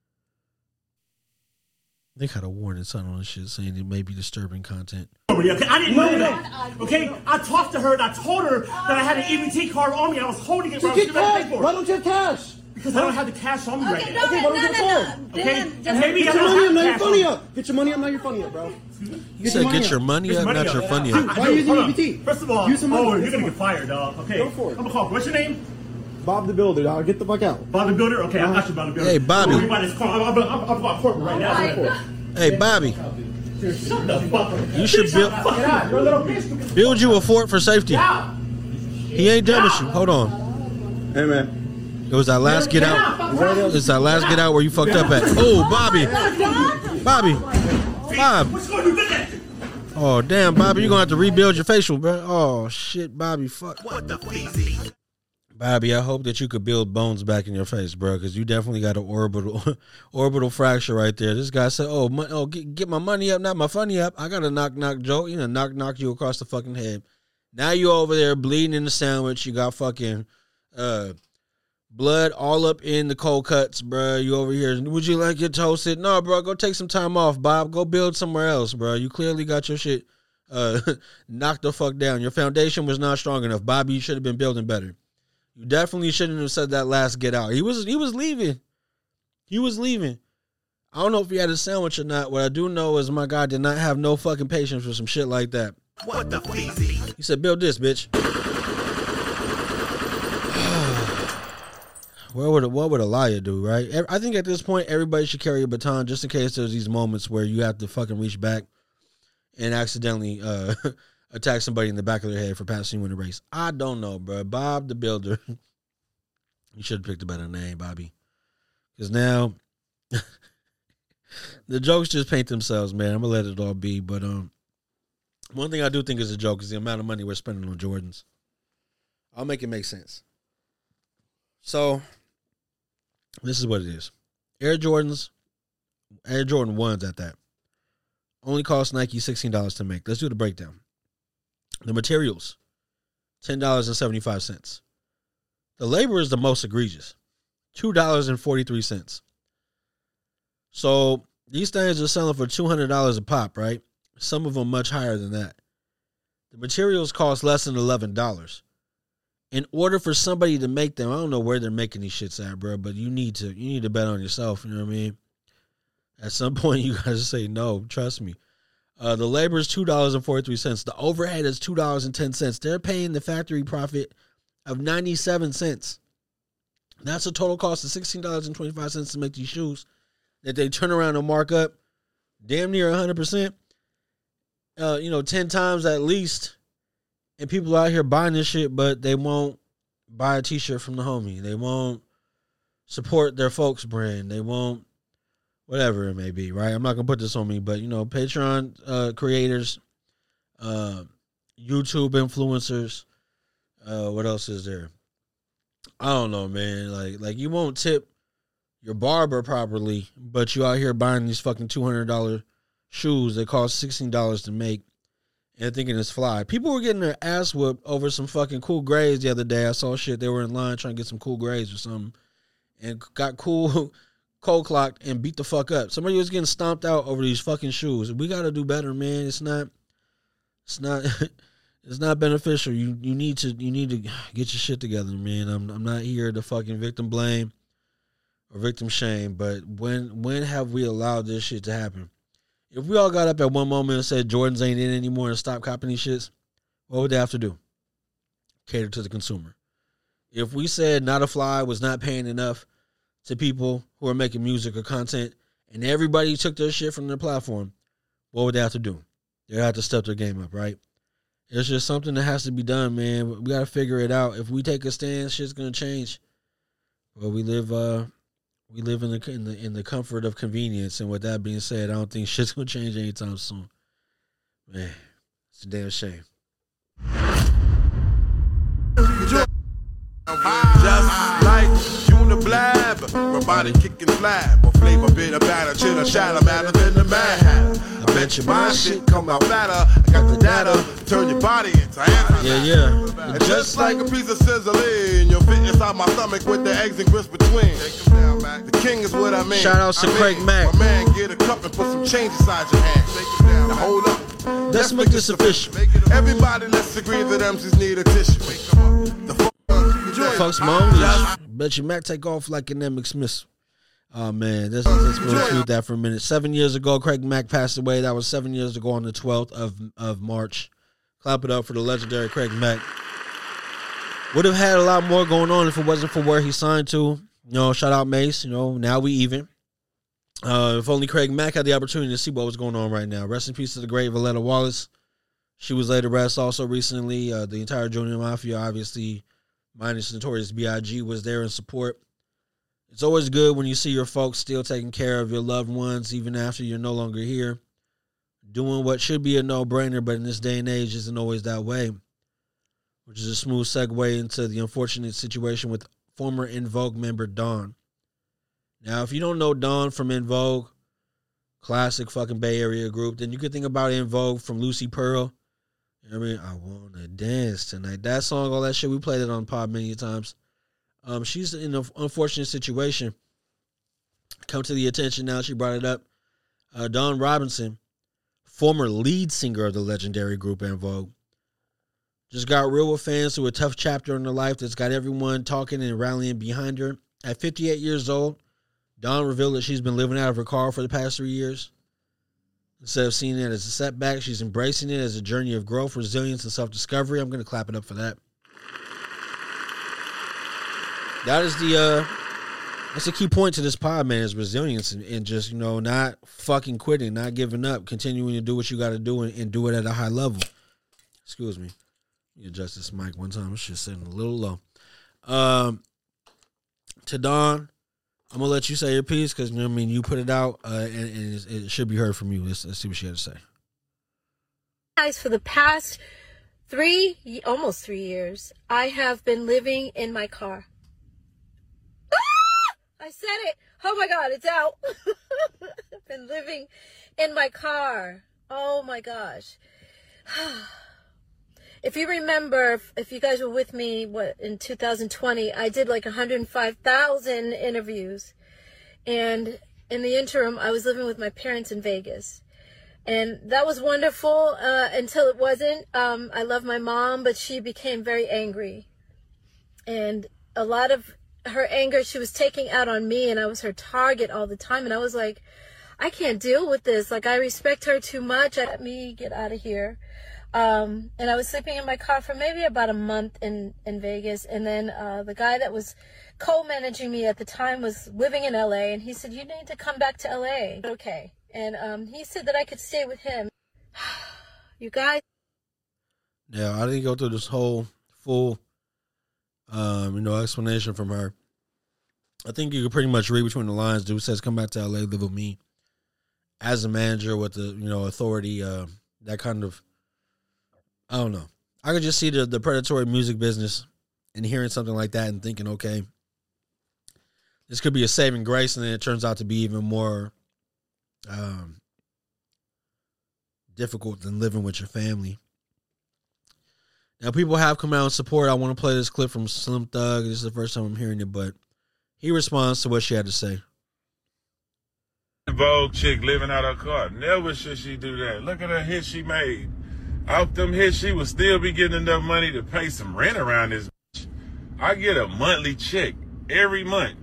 They got a warning sign on this shit saying it may be disturbing content. Okay, I didn't know that. Okay, I talked to her and I told her that I had an E B T card on me. I was holding it. So while I was get getting ready to cash. pay for it. Why don't you have cash? Because I don't have the cash on me right now. Okay, why don't you get a phone? Okay, and maybe Get I your don't money up, have not your cash funny on me. up. Get your money up, not your funny up, bro. You said get your money up, not your funny up. Why are you using Hold E B on. T? First of all, Use some money. oh, you're Use gonna some get fired, dog. Okay, Go for it. I'm gonna call. What's your name? Bob the Builder, dog. Get the fuck out. Bob the Builder. Okay, I got you, Bob the Builder. Hey, Bobby. Don't worry about this car. I'm, I'm, I'm, I'm about corporate right now. Hey, Bobby, Shut the fuck up. you should build Get out. You're a little bitch. build you a fort for safety. Get out. He ain't done with you. Hold on. Hey, man. It was that last get out. It's that last get out where you fucked up at. Oh, Bobby. Bobby. Bob. What's going on with that? Oh, damn, Bobby. You're going to have to rebuild your facial, bro. Oh, shit, Bobby. Fuck. What the fuck? Bobby, I hope that you could build bones back in your face, bro, because you definitely got an orbital orbital fracture right there. This guy said, oh, my, oh get, get my money up, not my funny up. I got a knock-knock joke. You know, knock-knock you across the fucking head. Now you over there bleeding in the sandwich. You got fucking uh, blood all up in the cold cuts, bro. You over here. Would you like your toasted? No, bro, go take some time off, Bob. Go build somewhere else, bro. You clearly got your shit uh, knocked the fuck down. Your foundation was not strong enough. Bobby, you should have been building better. You definitely shouldn't have said that last get out. He was he was leaving. He was leaving. I don't know if he had a sandwich or not. What I do know is my guy did not have no fucking patience for some shit like that. What the fuck? He said, build this, bitch. What would, what would a liar do, right? I think at this point, everybody should carry a baton just in case there's these moments where you have to fucking reach back and accidentally uh, attack somebody in the back of their head for passing you in the race. I don't know, bro. Bob the Builder. You should have picked a better name, Bobby. Because now, the jokes just paint themselves, man. I'm going to let it all be. But um, one thing I do think is a joke is the amount of money we're spending on Jordans. I'll make it make sense. So, this is what it is. Air Jordans, Air Jordan ones at that, only cost Nike sixteen dollars to make. Let's do the breakdown. The materials, ten dollars and seventy-five cents. The labor is the most egregious, two dollars and forty-three cents. So these things are selling for two hundred dollars a pop, right? Some of them much higher than that. The materials cost less than eleven dollars. In order for somebody to make them, I don't know where they're making these shits at, bro, but you need to you need to bet on yourself, you know what I mean? At some point, you got to say no, trust me. Uh, the labor is two dollars and forty-three cents. The overhead is two dollars and ten cents. They're paying the factory profit of ninety-seven cents. That's a total cost of sixteen dollars and twenty-five cents to make these shoes that they turn around and mark up damn near one hundred percent. Uh, you know, ten times at least. And people out here buying this shit, but they won't buy a t-shirt from the homie. They won't support their folks brand. They won't, whatever it may be, right? I'm not going to put this on me, but, you know, Patreon uh, creators, uh, YouTube influencers, uh, what else is there? I don't know, man. Like, like you won't tip your barber properly, but you out here buying these fucking two hundred dollars shoes that cost sixteen dollars to make and thinking it's fly. People were getting their ass whooped over some fucking cool grades the other day. I saw shit. They were in line trying to get some cool grades or something and got cool cold clocked and beat the fuck up. Somebody was getting stomped out over these fucking shoes. We got to do better, man. It's not, it's not, it's not beneficial. You you need to you need to get your shit together, man. I'm I'm not here to fucking victim blame or victim shame, but when when have we allowed this shit to happen? If we all got up at one moment and said Jordans ain't in anymore and stop copying these shits, what would they have to do? Cater to the consumer. If we said Not a Fly was not paying enough to people who are making music or content and everybody took their shit from their platform, what would they have to do? They have to step their game up, right? It's just something that has to be done, man. We got to figure it out. If we take a stand, shit's going to change. But we live... uh. We live in the, in the in the comfort of convenience, and with that being said, I don't think shit's gonna change anytime soon. Man, it's a damn shame. Just like Uniblab, my body kicking flab, or flavor bitter batter, chitter chatter, better than the mad. I bet your my shit come out better. I got the data, turn your body into anti. Yeah, yeah. And just like a piece of sizzling, you'll fit inside my stomach with the eggs and grits between. The king is what I mean. Shout out to I Craig mean, Mack. My man, get a cup and put some change inside your hand. Now hold up. Let's, let's make this official. Everybody, let's agree that M Cs need a tissue. The fuck Smoke. Bet you Mac take off like an M X missile. Oh man, let's, let's retweet that for a minute. Seven years ago, Craig Mack passed away. That was seven years ago on the twelfth of, of March. Clap it up for the legendary Craig Mack. Would have had a lot more going on if it wasn't for where he signed to. You know, shout out Mace. You know, now we even. Uh, if only Craig Mack had the opportunity to see what was going on right now. Rest in peace to the great Valletta Wallace. She was laid to rest also recently. Uh, the entire Junior Mafia, obviously, minus Notorious B I G, was there in support. It's always good when you see your folks still taking care of your loved ones even after you're no longer here. Doing what should be a no-brainer, but in this day and age isn't always that way. Which is a smooth segue into the unfortunate situation with former En Vogue member Dawn. Now, if you don't know Dawn from En Vogue, classic fucking Bay Area group, then you could think about En Vogue from Lucy Pearl. You know what I mean? I wanna dance tonight. That song, all that shit, we played it on pod many times. Um, she's in an unfortunate situation. Come to the attention now, she brought it up. Uh, Dawn Robinson, former lead singer of the legendary group En Vogue, just got real with fans through a tough chapter in her life that's got everyone talking and rallying behind her. At fifty-eight years old, Dawn revealed that she's been living out of her car for the past three years. Instead of seeing it as a setback, she's embracing it as a journey of growth, resilience, and self-discovery. I'm going to clap it up for that. That is the uh, that's the key point to this pod, man, is resilience and, and just, you know, not fucking quitting, not giving up, continuing to do what you got to do and, and do it at a high level. Excuse me. Let me adjust this mic one time. It's just sitting a little low. Um, to Dawn, I'm going to let you say your piece because, you know what I mean, you put it out uh, and, and it should be heard from you. Let's, let's see what she had to say. Guys, for the past three, almost three years, I have been living in my car. I said it. Oh my God, it's out. I've been living in my car. Oh my gosh. if you remember, if, if you guys were with me, what in two thousand twenty, I did like one hundred five thousand interviews, and in the interim, I was living with my parents in Vegas. And that was wonderful uh, until it wasn't. Um, I love my mom, but she became very angry. And a lot of her anger, she was taking out on me, and I was her target all the time. And I was like, I can't deal with this. Like, I respect her too much. Let me get out of here. Um, and I was sleeping in my car for maybe about a month in, in Vegas. And then uh, the guy that was co-managing me at the time was living in L A, and he said, you need to come back to L A. Okay. And um, he said that I could stay with him. You guys. Yeah, I didn't go through this whole full, um, you know, explanation from her. I think you could pretty much read between the lines. Dude says, come back to L A, live with me. As a manager with the, you know, authority, uh, that kind of, I don't know. I could just see the, the predatory music business and hearing something like that and thinking, okay, this could be a saving grace, and then it turns out to be even more Um, difficult than living with your family. Now, people have come out and support. I want to play this clip from Slim Thug. This is the first time I'm hearing it, but he responds to what she had to say. Vogue chick living out her car. Never should she do that. Look at her hits she made. Off them hits, she would still be getting enough money to pay some rent around this bitch. I get a monthly check every month.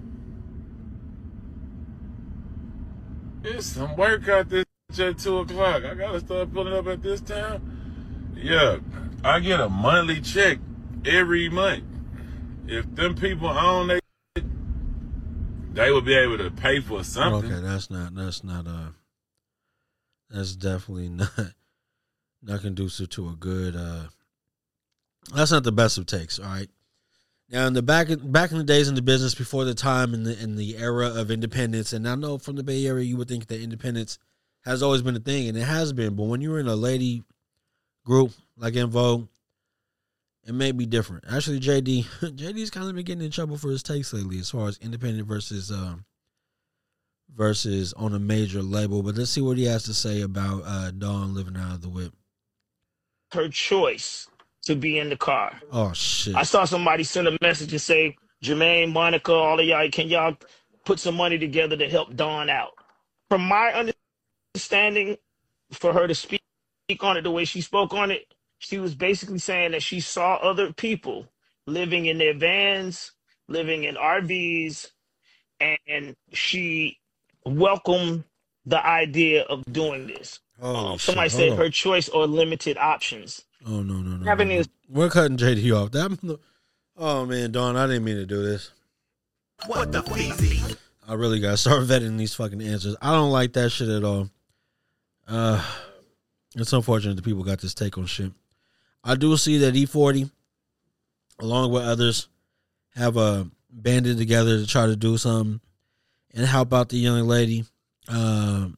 There's some work out this at two o'clock. I gotta start pulling up at this time. Yeah, I get a monthly check every month. If them people own they, they would be able to pay for something. Okay, that's not. That's not. Uh, that's definitely not. Not conducive to a good. Uh, that's not the best of takes. All right. Now, in the back back in the days in the business, before the time in the in the era of independence, and I know from the Bay Area you would think that independence has always been a thing, and it has been. But when you're in a lady group like En Vogue, it may be different. Actually, J D J D's kind of been getting in trouble for his takes lately, as far as independent versus um, versus on a major label. But let's see what he has to say about uh, Dawn living out of the whip. Her choice to be in the car. Oh, shit. I saw somebody send a message and say, Jermaine, Monica, all of y'all, can y'all put some money together to help Dawn out? From my understanding, for her to speak on it the way she spoke on it, she was basically saying that she saw other people living in their vans, living in R Vs, and she welcomed the idea of doing this. Oh, um, somebody shit. said Hold her on. choice or limited options. Oh, no, no, no. Having no, no. is- We're cutting J D off. That, oh, man, Dawn, I didn't mean to do this. What the feezy? I really got to start vetting these fucking answers. I don't like that shit at all. Uh, it's unfortunate that people got this take on shit. I do see that E forty, along with others, have uh, banded together to try to do something and help out the young lady. Um,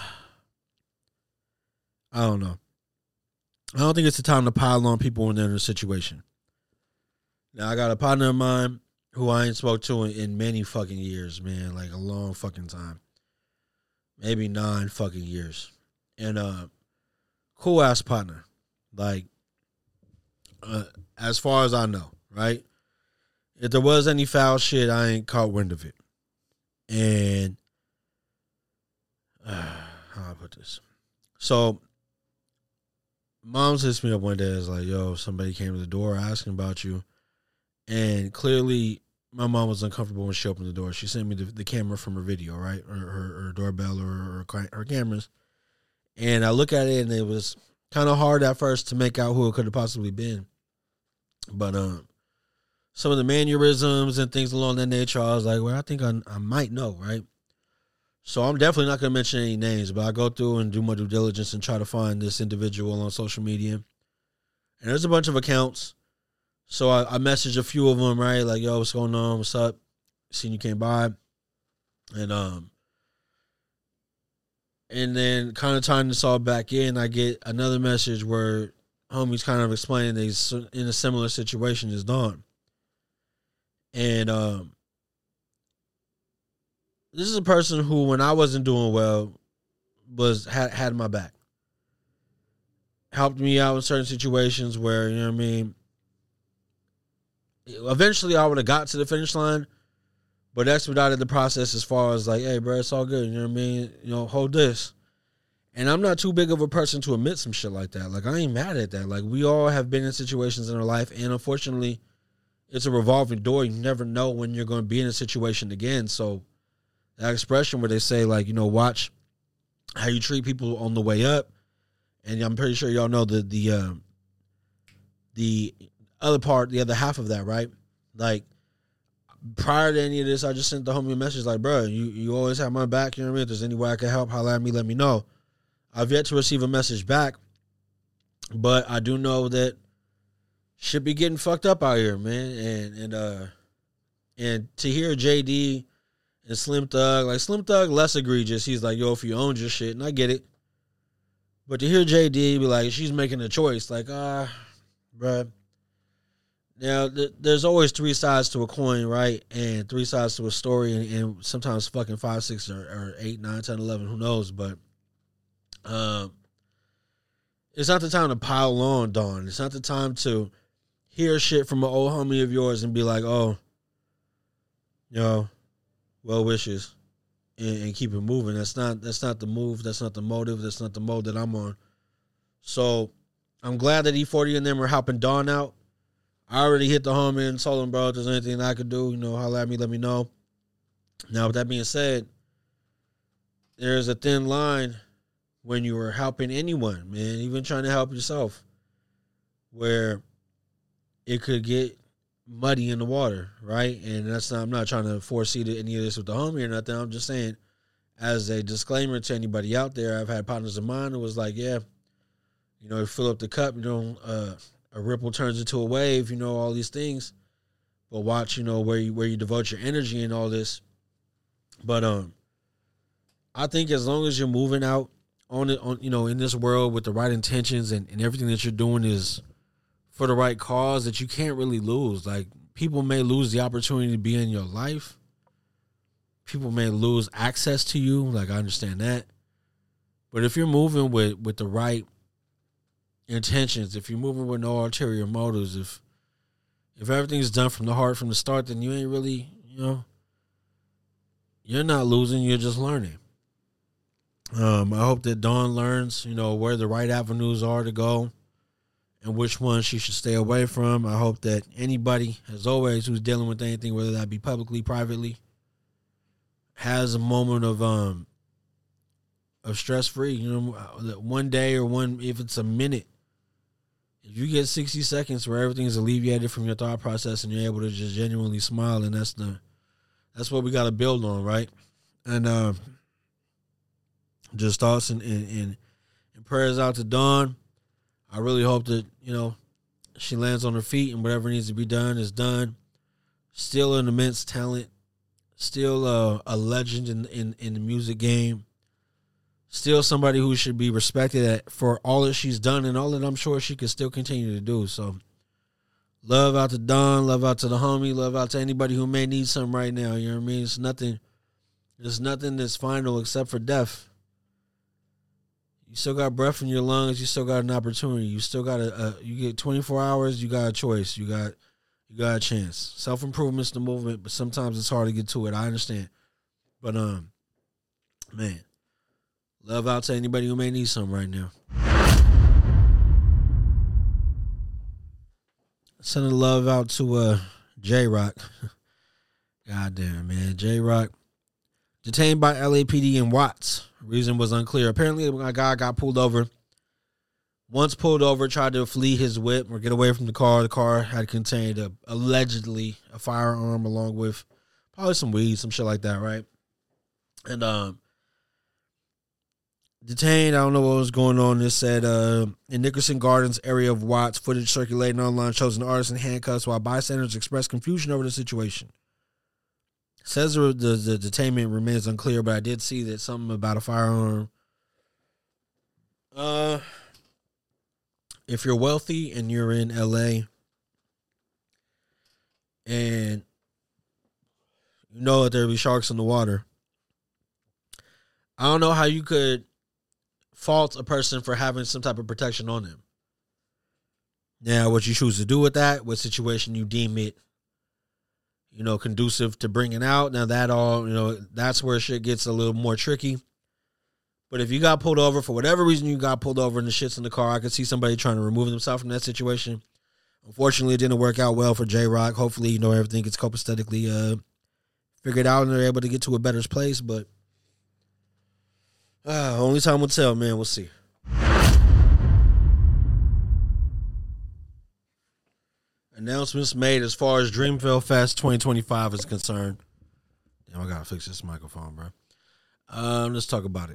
I don't know. I don't think it's the time to pile on people when they're in a situation. Now, I got a partner of mine who I ain't spoke to in, in many fucking years, man. Like a long fucking time. Maybe nine fucking years. And uh, cool ass partner. Like, uh, as far as I know, right? If there was any foul shit, I ain't caught wind of it. And uh, how I put this? So, Mom's hits me up one day. It's like, yo, somebody came to the door asking about you. And clearly, my mom was uncomfortable when she opened the door. She sent me the, the camera from her video, right? Or her, her doorbell or her, her cameras. And I look at it, and it was kind of hard at first to make out who it could have possibly been. But um, some of the mannerisms and things along that nature, I was like, well, I think I, I might know, right? So I'm definitely not going to mention any names, but I go through and do my due diligence and try to find this individual on social media. And there's a bunch of accounts. So I, I messaged a few of them, right? Like, yo, what's going on? What's up? Seen you came by. And um, and then kind of tying this all back in, I get another message where homie's kind of explaining that he's in a similar situation as Dawn. And um, this is a person who, when I wasn't doing well, was had had my back. helped me out in certain situations where, you know what I mean, eventually I would have got to the finish line, but expedited the process as far as like, hey, bro, it's all good. You know what I mean? You know, hold this. And I'm not too big of a person to admit some shit like that. Like, I ain't mad at that. Like, we all have been in situations in our life, and unfortunately, it's a revolving door. You never know when you're going to be in a situation again. So that expression where they say, like, you know, watch how you treat people on the way up. And I'm pretty sure y'all know the the um, the other part, the other half of that, right? Like, prior to any of this, I just sent the homie a message like, bro, you, you always have my back. You know what I mean? If there's any way I can help, holler at me, let me know. I've yet to receive a message back, but I do know that shit be getting fucked up out here, man. And and uh and to hear J D and Slim Thug, like Slim Thug less egregious. He's like, yo, if you own your shit, and I get it. But to hear J D be like, she's making a choice, like, ah, uh, bruh. Now, th- there's always three sides to a coin, right? And three sides to a story, and, and sometimes fucking five, six, or, or eight, nine, ten, eleven, who knows? But um, it's not the time to pile on, Dawn. It's not the time to hear shit from an old homie of yours and be like, oh, you know, well wishes, and, and keep it moving. That's not that's not the move. That's not the motive. That's not the mode that I'm on. So I'm glad that E forty and them are helping Dawn out. I already hit the homie and told him, bro, if there's anything I could do, you know, holler at me, let me know. Now, with that being said, there's a thin line when you are helping anyone, man, even trying to help yourself, where it could get muddy in the water, right? And that's not, I'm not trying to foresee any of this with the homie or nothing. I'm just saying, as a disclaimer to anybody out there, I've had partners of mine who was like, yeah, you know, fill up the cup, you know, uh, a ripple turns into a wave, you know, all these things. But watch, you know, where you where you devote your energy and all this. But um, I think as long as you're moving out on it, on you know, in this world with the right intentions and, and everything that you're doing is for the right cause, that you can't really lose. Like, people may lose the opportunity to be in your life. People may lose access to you. Like, I understand that. But if you're moving with, with the right intentions, if you're moving with no ulterior motives, if if everything's done from the heart from the start, then you ain't really, you know, you're not losing, you're just learning. Um, I hope that Dawn learns, you know, where the right avenues are to go and which ones she should stay away from. I hope that anybody, as always, who's dealing with anything, whether that be publicly, privately, has a moment of um of stress free. You know, one day or one, if it's a minute, if you get sixty seconds where everything's alleviated from your thought process and you're able to just genuinely smile, and that's the that's what we got to build on, right? And uh, just thoughts and, and, and, and prayers out to Dawn. I really hope that, you know, she lands on her feet and whatever needs to be done is done. Still an immense talent. Still uh, a legend in, in, in the music game. Still somebody who should be respected at, for all that she's done and all that I'm sure she can still continue to do. So, love out to Dawn, love out to the homie, love out to anybody who may need something right now. You know what I mean? It's nothing, there's nothing that's final except for death. You still got breath in your lungs. You still got an opportunity. You still got a, a you get twenty-four hours. You got a choice. You got, you got a chance. Self-improvement's the movement, but sometimes it's hard to get to it. I understand. But, um, man, love out to anybody who may need something right now. Sending love out to uh, J-Rock. Goddamn, man. J-Rock detained by L A P D in Watts. Reason was unclear. Apparently, a guy got pulled over. Once pulled over, tried to flee his whip or get away from the car. The car had contained a, allegedly a firearm along with probably some weed, some shit like that, right? And um, detained. I don't know what was going on. It said uh, in Nickerson Gardens area of Watts, footage circulating online shows an artist in handcuffs while bystanders expressed confusion over the situation. Says the, the, the detainment remains unclear, but I did see that something about a firearm. Uh, if you're wealthy and you're in L A and you know that there'll be sharks in the water, I don't know how you could fault a person for having some type of protection on them. Now, what you choose to do with that, what situation you deem it, you know, conducive to bringing out. Now, that all, you know, that's where shit gets a little more tricky. But if you got pulled over, for whatever reason you got pulled over and the shit's in the car, I could see somebody trying to remove themselves from that situation. Unfortunately, it didn't work out well for J-Rock. Hopefully, you know, everything gets copacetically uh, figured out and they're able to get to a better place. But uh, only time will tell, man. We'll see. Announcements made as far as Dreamville Fest twenty twenty-five is concerned. Damn, I gotta fix this microphone, bro. Um, let's talk about it.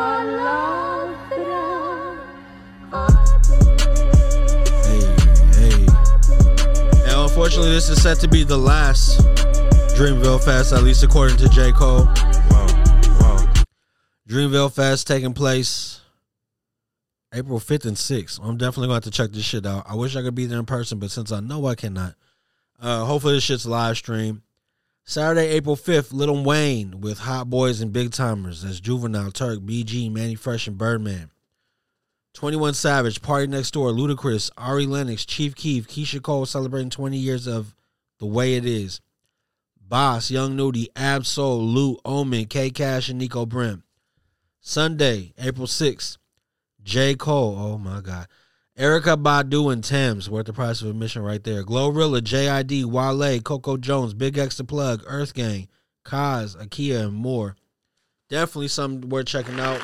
Hey, hey. Now, unfortunately, this is set to be the last Dreamville Fest, at least according to J. Cole. Wow, wow. Dreamville Fest taking place April fifth and sixth. I'm definitely going to have to check this shit out. I wish I could be there in person, but since I know I cannot, uh, hopefully this shit's live stream. Saturday, April fifth, Lil Wayne with Hot Boys and Big Timers. That's Juvenile, Turk, B G, Manny Fresh, and Birdman. twenty-one Savage, Party Next Door, Ludacris, Ari Lennox, Chief Keef, Keisha Cole celebrating twenty years of The Way It Is. Boss, Young Nudie, Ab-Soul, Lou, Omen, K-Cash, and Nico Brim. Sunday, April sixth, J. Cole, oh my God. Erykah Badu and Thames, worth the price of admission right there. Glorilla, J I D, Wale, Coco Jones, Big X The Plug, Earth Gang, Kaz, Akia, and more. Definitely something worth checking out.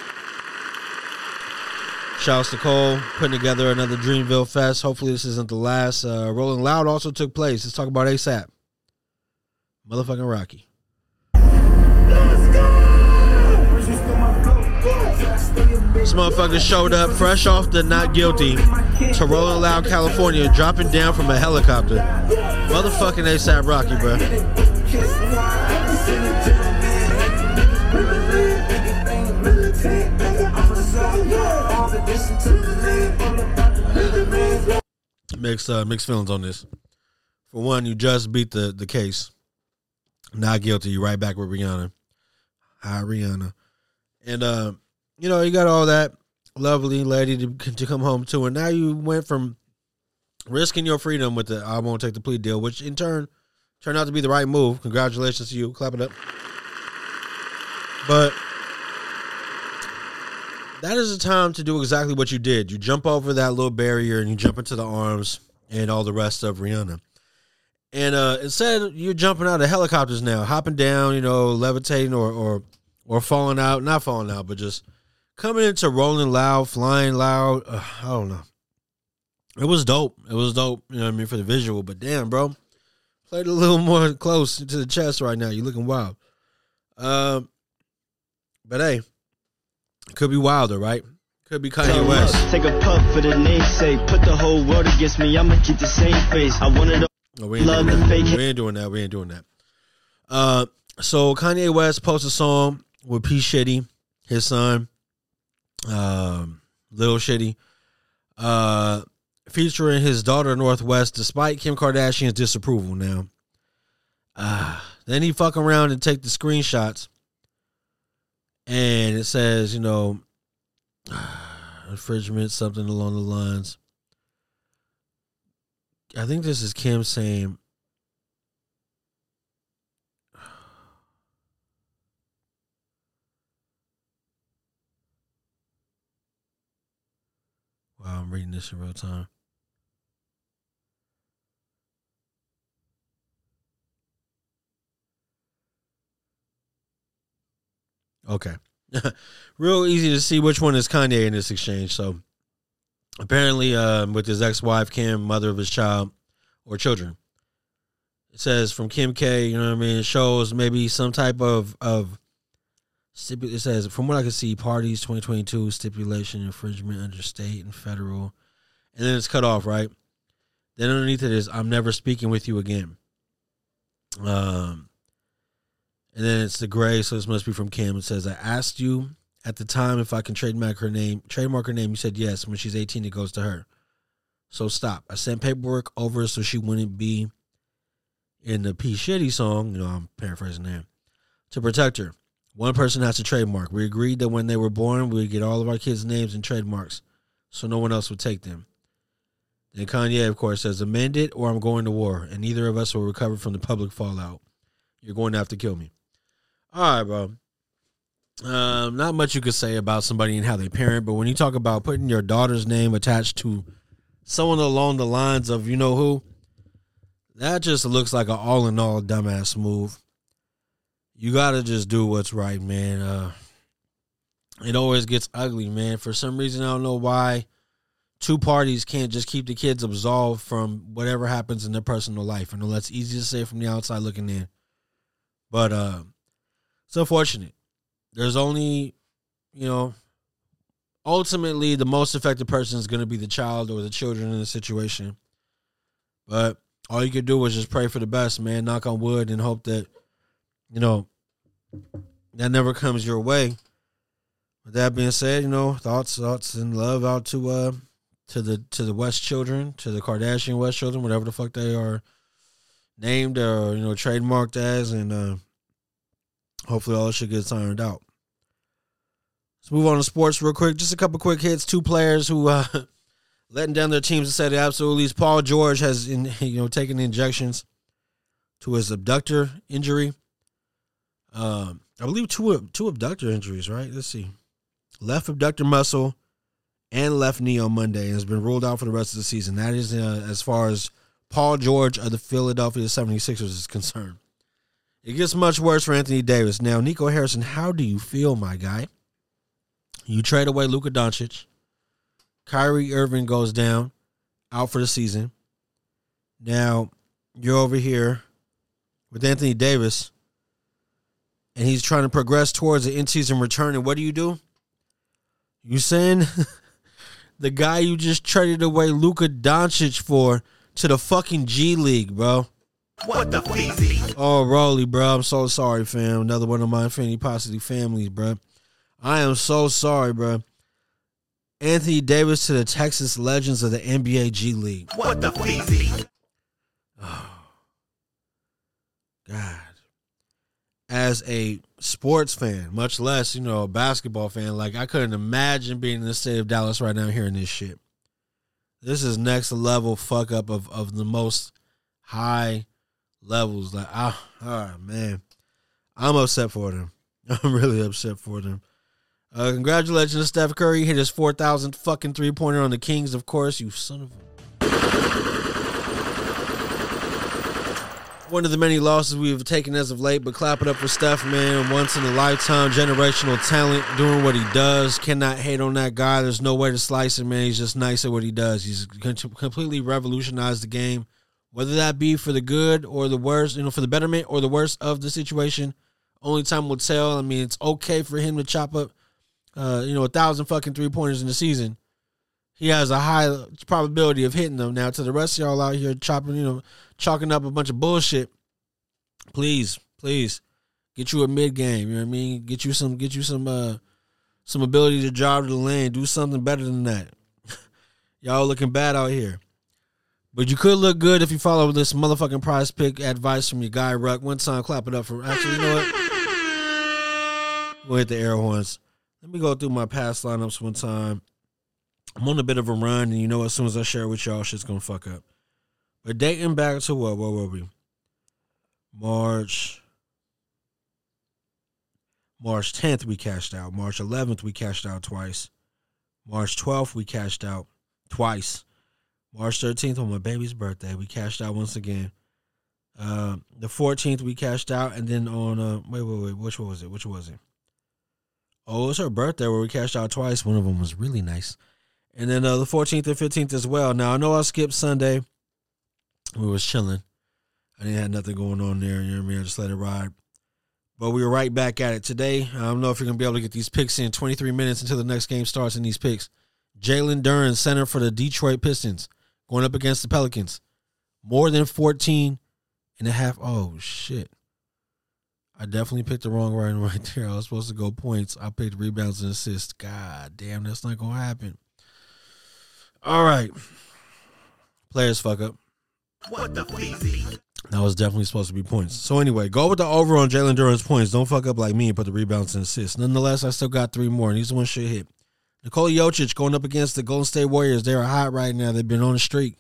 Shouts to Cole, putting together another Dreamville Fest. Hopefully this isn't the last. Uh, Rolling Loud also took place. Let's talk about ASAP. Motherfucking Rocky. This motherfucker showed up fresh off the Not Guilty to Rolling Loud, California, dropping down from a helicopter. Motherfucking ASAP Rocky, bro. Mixed, uh, mixed feelings on this. For one, you just beat the, the case. Not guilty. You right back with Rihanna. Hi, Rihanna. And, uh, you know, you got all that lovely lady to, to come home to, and now you went from risking your freedom with the I won't take the plea deal, which in turn turned out to be the right move. Congratulations to you. Clap it up. But that is the time to do exactly what you did. You jump over that little barrier and you jump into the arms and all the rest of Rihanna. And uh, instead, you're jumping out of helicopters now, hopping down, you know, levitating or or or falling out, not falling out, but just coming into Rolling Loud, flying loud. Uh, I don't know. It was dope. It was dope, you know what I mean, for the visual. But damn, bro, played a little more close to the chest right now. You're looking wild. Um, but hey, could be wilder, right? Could be Kanye West. Take a puff for the namesake. Put the whole world against me. I'ma keep the same face. I wanted to no, we ain't love the fake. We ain't doing that. We ain't doing that. Uh, so Kanye West posted a song with P. Shitty, his son, um, Lil Shitty, uh, featuring his daughter Northwest, despite Kim Kardashian's disapproval. Now, uh, then he fuck around and take the screenshots, and it says, you know, infringement, something along the lines. I think this is Kim saying, wow, I'm reading this in real time. Okay. Real easy to see which one is Kanye in this exchange. So apparently uh, with his ex-wife, Kim, mother of his child or children. It says from Kim K, you know what I mean? It shows maybe some type of, of it says, from what I can see, parties twenty twenty-two, stipulation, infringement under state and federal. And then it's cut off, right? Then underneath it is, I'm never speaking with you again. Um, and then it's the gray, so this must be from Kim. It says, I asked you at the time if I can trademark her name. Trademark her name. You said yes. When she's eighteen, it goes to her. So stop. I sent paperwork over so she wouldn't be in the P. Shitty song. You know, I'm paraphrasing there. To protect her. One person has to trademark. We agreed that when they were born, we would get all of our kids' names and trademarks so no one else would take them. Then Kanye, of course, says, amend it or I'm going to war, and neither of us will recover from the public fallout. You're going to have to kill me. All right, bro. Um, not much you could say about somebody and how they parent, but when you talk about putting your daughter's name attached to someone along the lines of you know who, that just looks like an all-in-all dumbass move. You got to just do what's right, man. Uh, it always gets ugly, man. For some reason, I don't know why two parties can't just keep the kids absolved from whatever happens in their personal life. I know that's easy to say from the outside looking in. But uh, it's unfortunate. There's only, you know, ultimately the most affected person is going to be the child or the children in the situation. But all you could do is just pray for the best, man. Knock on wood and hope that, you know, that never comes your way. With that being said, you know, thoughts, thoughts and love out to uh to the to the West children, to the Kardashian West children, whatever the fuck they are named or, you know, trademarked as, and uh, hopefully all this shit gets ironed out. Let's move on to sports real quick. Just a couple quick hits. Two players who uh, letting down their teams and said it absolutely. Paul George has, in, you know, taken injections to his abductor injury. Um, I believe two two abductor injuries, right? Let's see. Left abductor muscle and left knee on Monday and has been ruled out for the rest of the season. That is uh, as far as Paul George of the Philadelphia seventy-sixers is concerned. It gets much worse for Anthony Davis. Now, Nico Harrison, how do you feel, my guy? You trade away Luka Doncic. Kyrie Irving goes down, out for the season. Now, you're over here with Anthony Davis, and he's trying to progress towards an in-season return. And what do you do? You send the guy you just traded away Luka Doncic for to the fucking G League, bro. What the feezy? Oh, Rolly, bro. I'm so sorry, fam. Another one of my Infinity Posse families, bro. I am so sorry, bro. Anthony Davis to the Texas Legends of the N B A G League. What the feezy? Oh, God. As a sports fan, much less, you know, a basketball fan, like I couldn't imagine being in the state of Dallas right now hearing this shit. This is next level fuck up of, of the most high levels. Like, ah, oh, man. I'm upset for them. I'm really upset for them. Uh, congratulations to Steph Curry. He hit his four thousand fucking three-pointer on the Kings, of course. You son of a... One of the many losses we've taken as of late, but clap it up for Steph, man. Once in a lifetime, generational talent, doing what he does. Cannot hate on that guy. There's no way to slice him, man. He's just nice at what he does. He's completely revolutionized the game, whether that be for the good or the worst, you know, for the betterment or the worst of the situation. Only time will tell. I mean, it's okay for him to chop up, uh, you know, a thousand fucking three pointers in the season. He has a high probability of hitting them. Now, to the rest of y'all out here chopping, you know, chalking up a bunch of bullshit, please, please get you a mid game. You know what I mean? Get you some, get you some, uh, some ability to drive to the lane. Do something better than that. Y'all looking bad out here. But you could look good if you follow this motherfucking prize pick advice from your guy Ruck. One time, clap it up for. Actually, you know what? We'll hit the air horns. Let me go through my past lineups one time. I'm on a bit of a run, and you know, as soon as I share it with y'all, shit's gonna fuck up. But dating back to what? Where were we? March. March tenth, we cashed out. March eleventh, we cashed out twice. March twelfth, we cashed out twice. March thirteenth, on my baby's birthday, we cashed out once again. Uh, the fourteenth, we cashed out, and then on uh, wait, wait, wait, which one was it? Which one was it? Oh, it was her birthday where we cashed out twice. One of them was really nice. And then uh, the fourteenth and fifteenth as well. Now, I know I skipped Sunday. We was chilling. I didn't have nothing going on there. You know what I mean? I just let it ride. But we were right back at it today. I don't know if you're going to be able to get these picks in twenty-three minutes until the next game starts in these picks. Jalen Duren, center for the Detroit Pistons, going up against the Pelicans. More than fourteen and a half. Oh, shit. I definitely picked the wrong one right there. I was supposed to go points. I picked rebounds and assists. God damn, that's not going to happen. All right. Players fuck up. What the feezy? That was definitely supposed to be points. So anyway, go with the over on Jalen Duren's points. Don't fuck up like me and put the rebounds and assists. Nonetheless, I still got three more, and these ones should hit. Nikola Jokic going up against the Golden State Warriors. They're hot right now. They've been on a streak.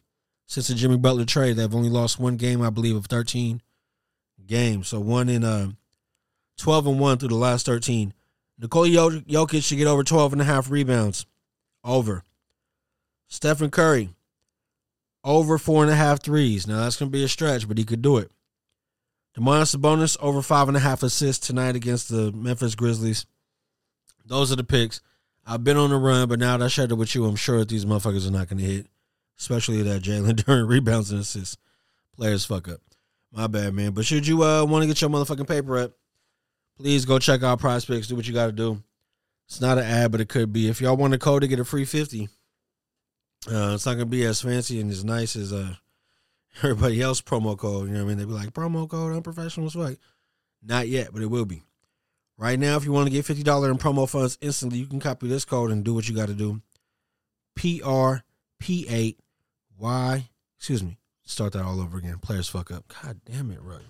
Since the Jimmy Butler trade, they've only lost one game, I believe, of thirteen games. So one in uh, twelve and one through the last thirteen. Nikola Jokic should get over twelve and a half rebounds. Over. Stephen Curry, over four and a half threes. Now, that's going to be a stretch, but he could do it. Domantas Sabonis, over five and a half assists tonight against the Memphis Grizzlies. Those are the picks. I've been on the run, but now that I shared it with you, I'm sure that these motherfuckers are not going to hit, especially that Jalen Duren rebounds and assists. Players fuck up. My bad, man. But should you uh, want to get your motherfucking paper up, please go check out Prize Picks. Do what you got to do. It's not an ad, but it could be. If y'all want a code to get a free fifty, uh, it's not going to be as fancy and as nice as uh, everybody else promo code. You know what I mean? They be like, promo code, unprofessional as fuck. Not yet, but it will be. Right now, if you want to get fifty dollars in promo funds instantly, you can copy this code and do what you got to do. P R P eight Y, excuse me, start that all over again. Players fuck up. God damn it, right.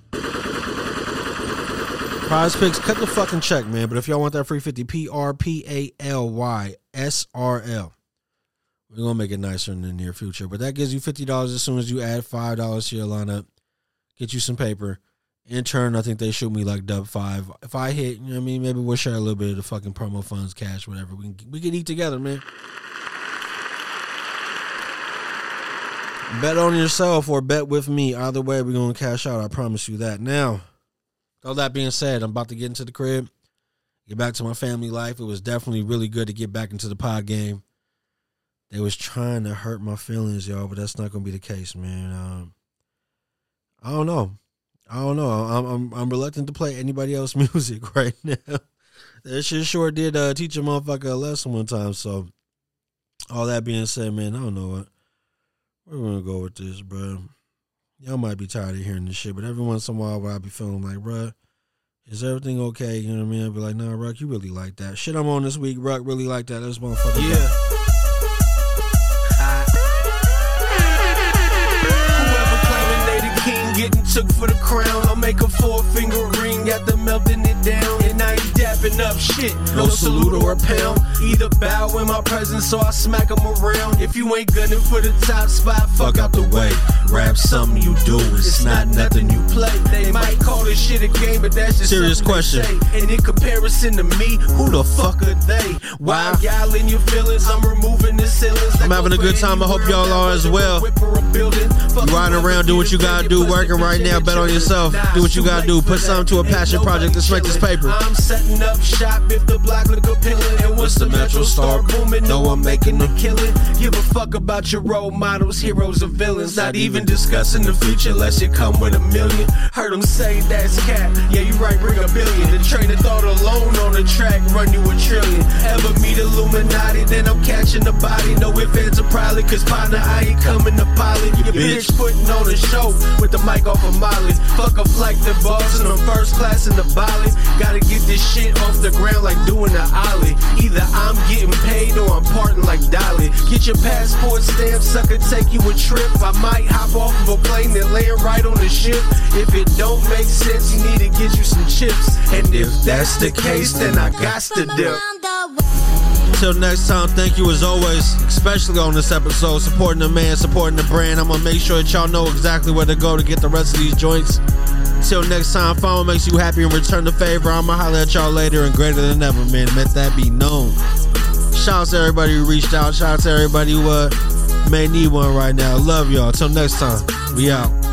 Prize Picks, cut the fucking check, man. But if y'all want that free fifty, P R P A L Y S R L. We're going to make it nicer in the near future. But that gives you fifty dollars as soon as you add five dollars to your lineup. Get you some paper. In turn, I think they shoot me like dub five. If I hit, you know what I mean, maybe we'll share a little bit of the fucking promo funds, cash, whatever. We can, we can eat together, man. Bet on yourself or bet with me. Either way, we're going to cash out. I promise you that. Now, all that being said, I'm about to get into the crib, get back to my family life. It was definitely really good to get back into the pod game. They was trying to hurt my feelings, y'all, but that's not going to be the case, man. Um, I don't know. I don't know. I'm, I'm I'm reluctant to play anybody else's music right now. That shit sure did uh, teach a motherfucker a lesson one time. So, all that being said, man, I don't know what. We're going to go with this, bro. Y'all might be tired of hearing this shit, but every once in a while, where I be feeling like, bro, is everything okay? You know what I mean? I'll be like, nah, Ruck, you really like that. Shit I'm on this week, Ruck, really like that. This motherfucker. Yeah. Whoever claiming they the king getting took for the crown, I'll make a four-finger ring after melting it down. And I ain't dapping up shit, no salute or a pound. Either bow in my presence or I smack them around. If you ain't gunning for the top spot, fuck out the way. Rap something you do, it's not nothing you play. They might call this shit a game, but that's just serious question. And in comparison to me, who the fuck are they? Why y'all in your feelings? I'm removing the ceilings. I'm having a good time. I hope y'all are as well. You riding around, do what you gotta do. Working right now, bet on yourself. Do what you gotta do. Put something to a passion project. Let's make this paper. I'm setting up shop if the block look appealing. And once the metro start booming, know I'm making a killing. Give a fuck about your role models, heroes, or villains. Not even discussing the future unless you come with a million. Heard them say that's cap. Yeah, you right, bring a billion. The train of thought alone on the track, run you a trillion. Ever meet Illuminati, then I'm catching the body. No ifs, ands, or probably, cause partner, I ain't coming to pilot. Your bitch putting on a show with the mic off of Molly. Fuck a flight to Boston, I'm first class in the Bali. Gotta get this shit off the ground like doing an ollie. Either I'm getting paid or I'm parting like Dolly. Get your passport stamp, sucker, take you a trip. I might hop off of a plane and land right on the ship. If it don't make sense, you need to get you some chips. And if that's the case, then I got to dip. Until next time, thank you as always, especially on this episode, supporting the man, supporting the brand. I'm going to make sure that y'all know exactly where to go to get the rest of these joints. Until next time, find what makes you happy and return the favor. I'm going to holler at y'all later and greater than ever, man. Let that be known. Shout out to everybody who reached out. Shout out to everybody who uh, may need one right now. Love y'all. Until next time, we out.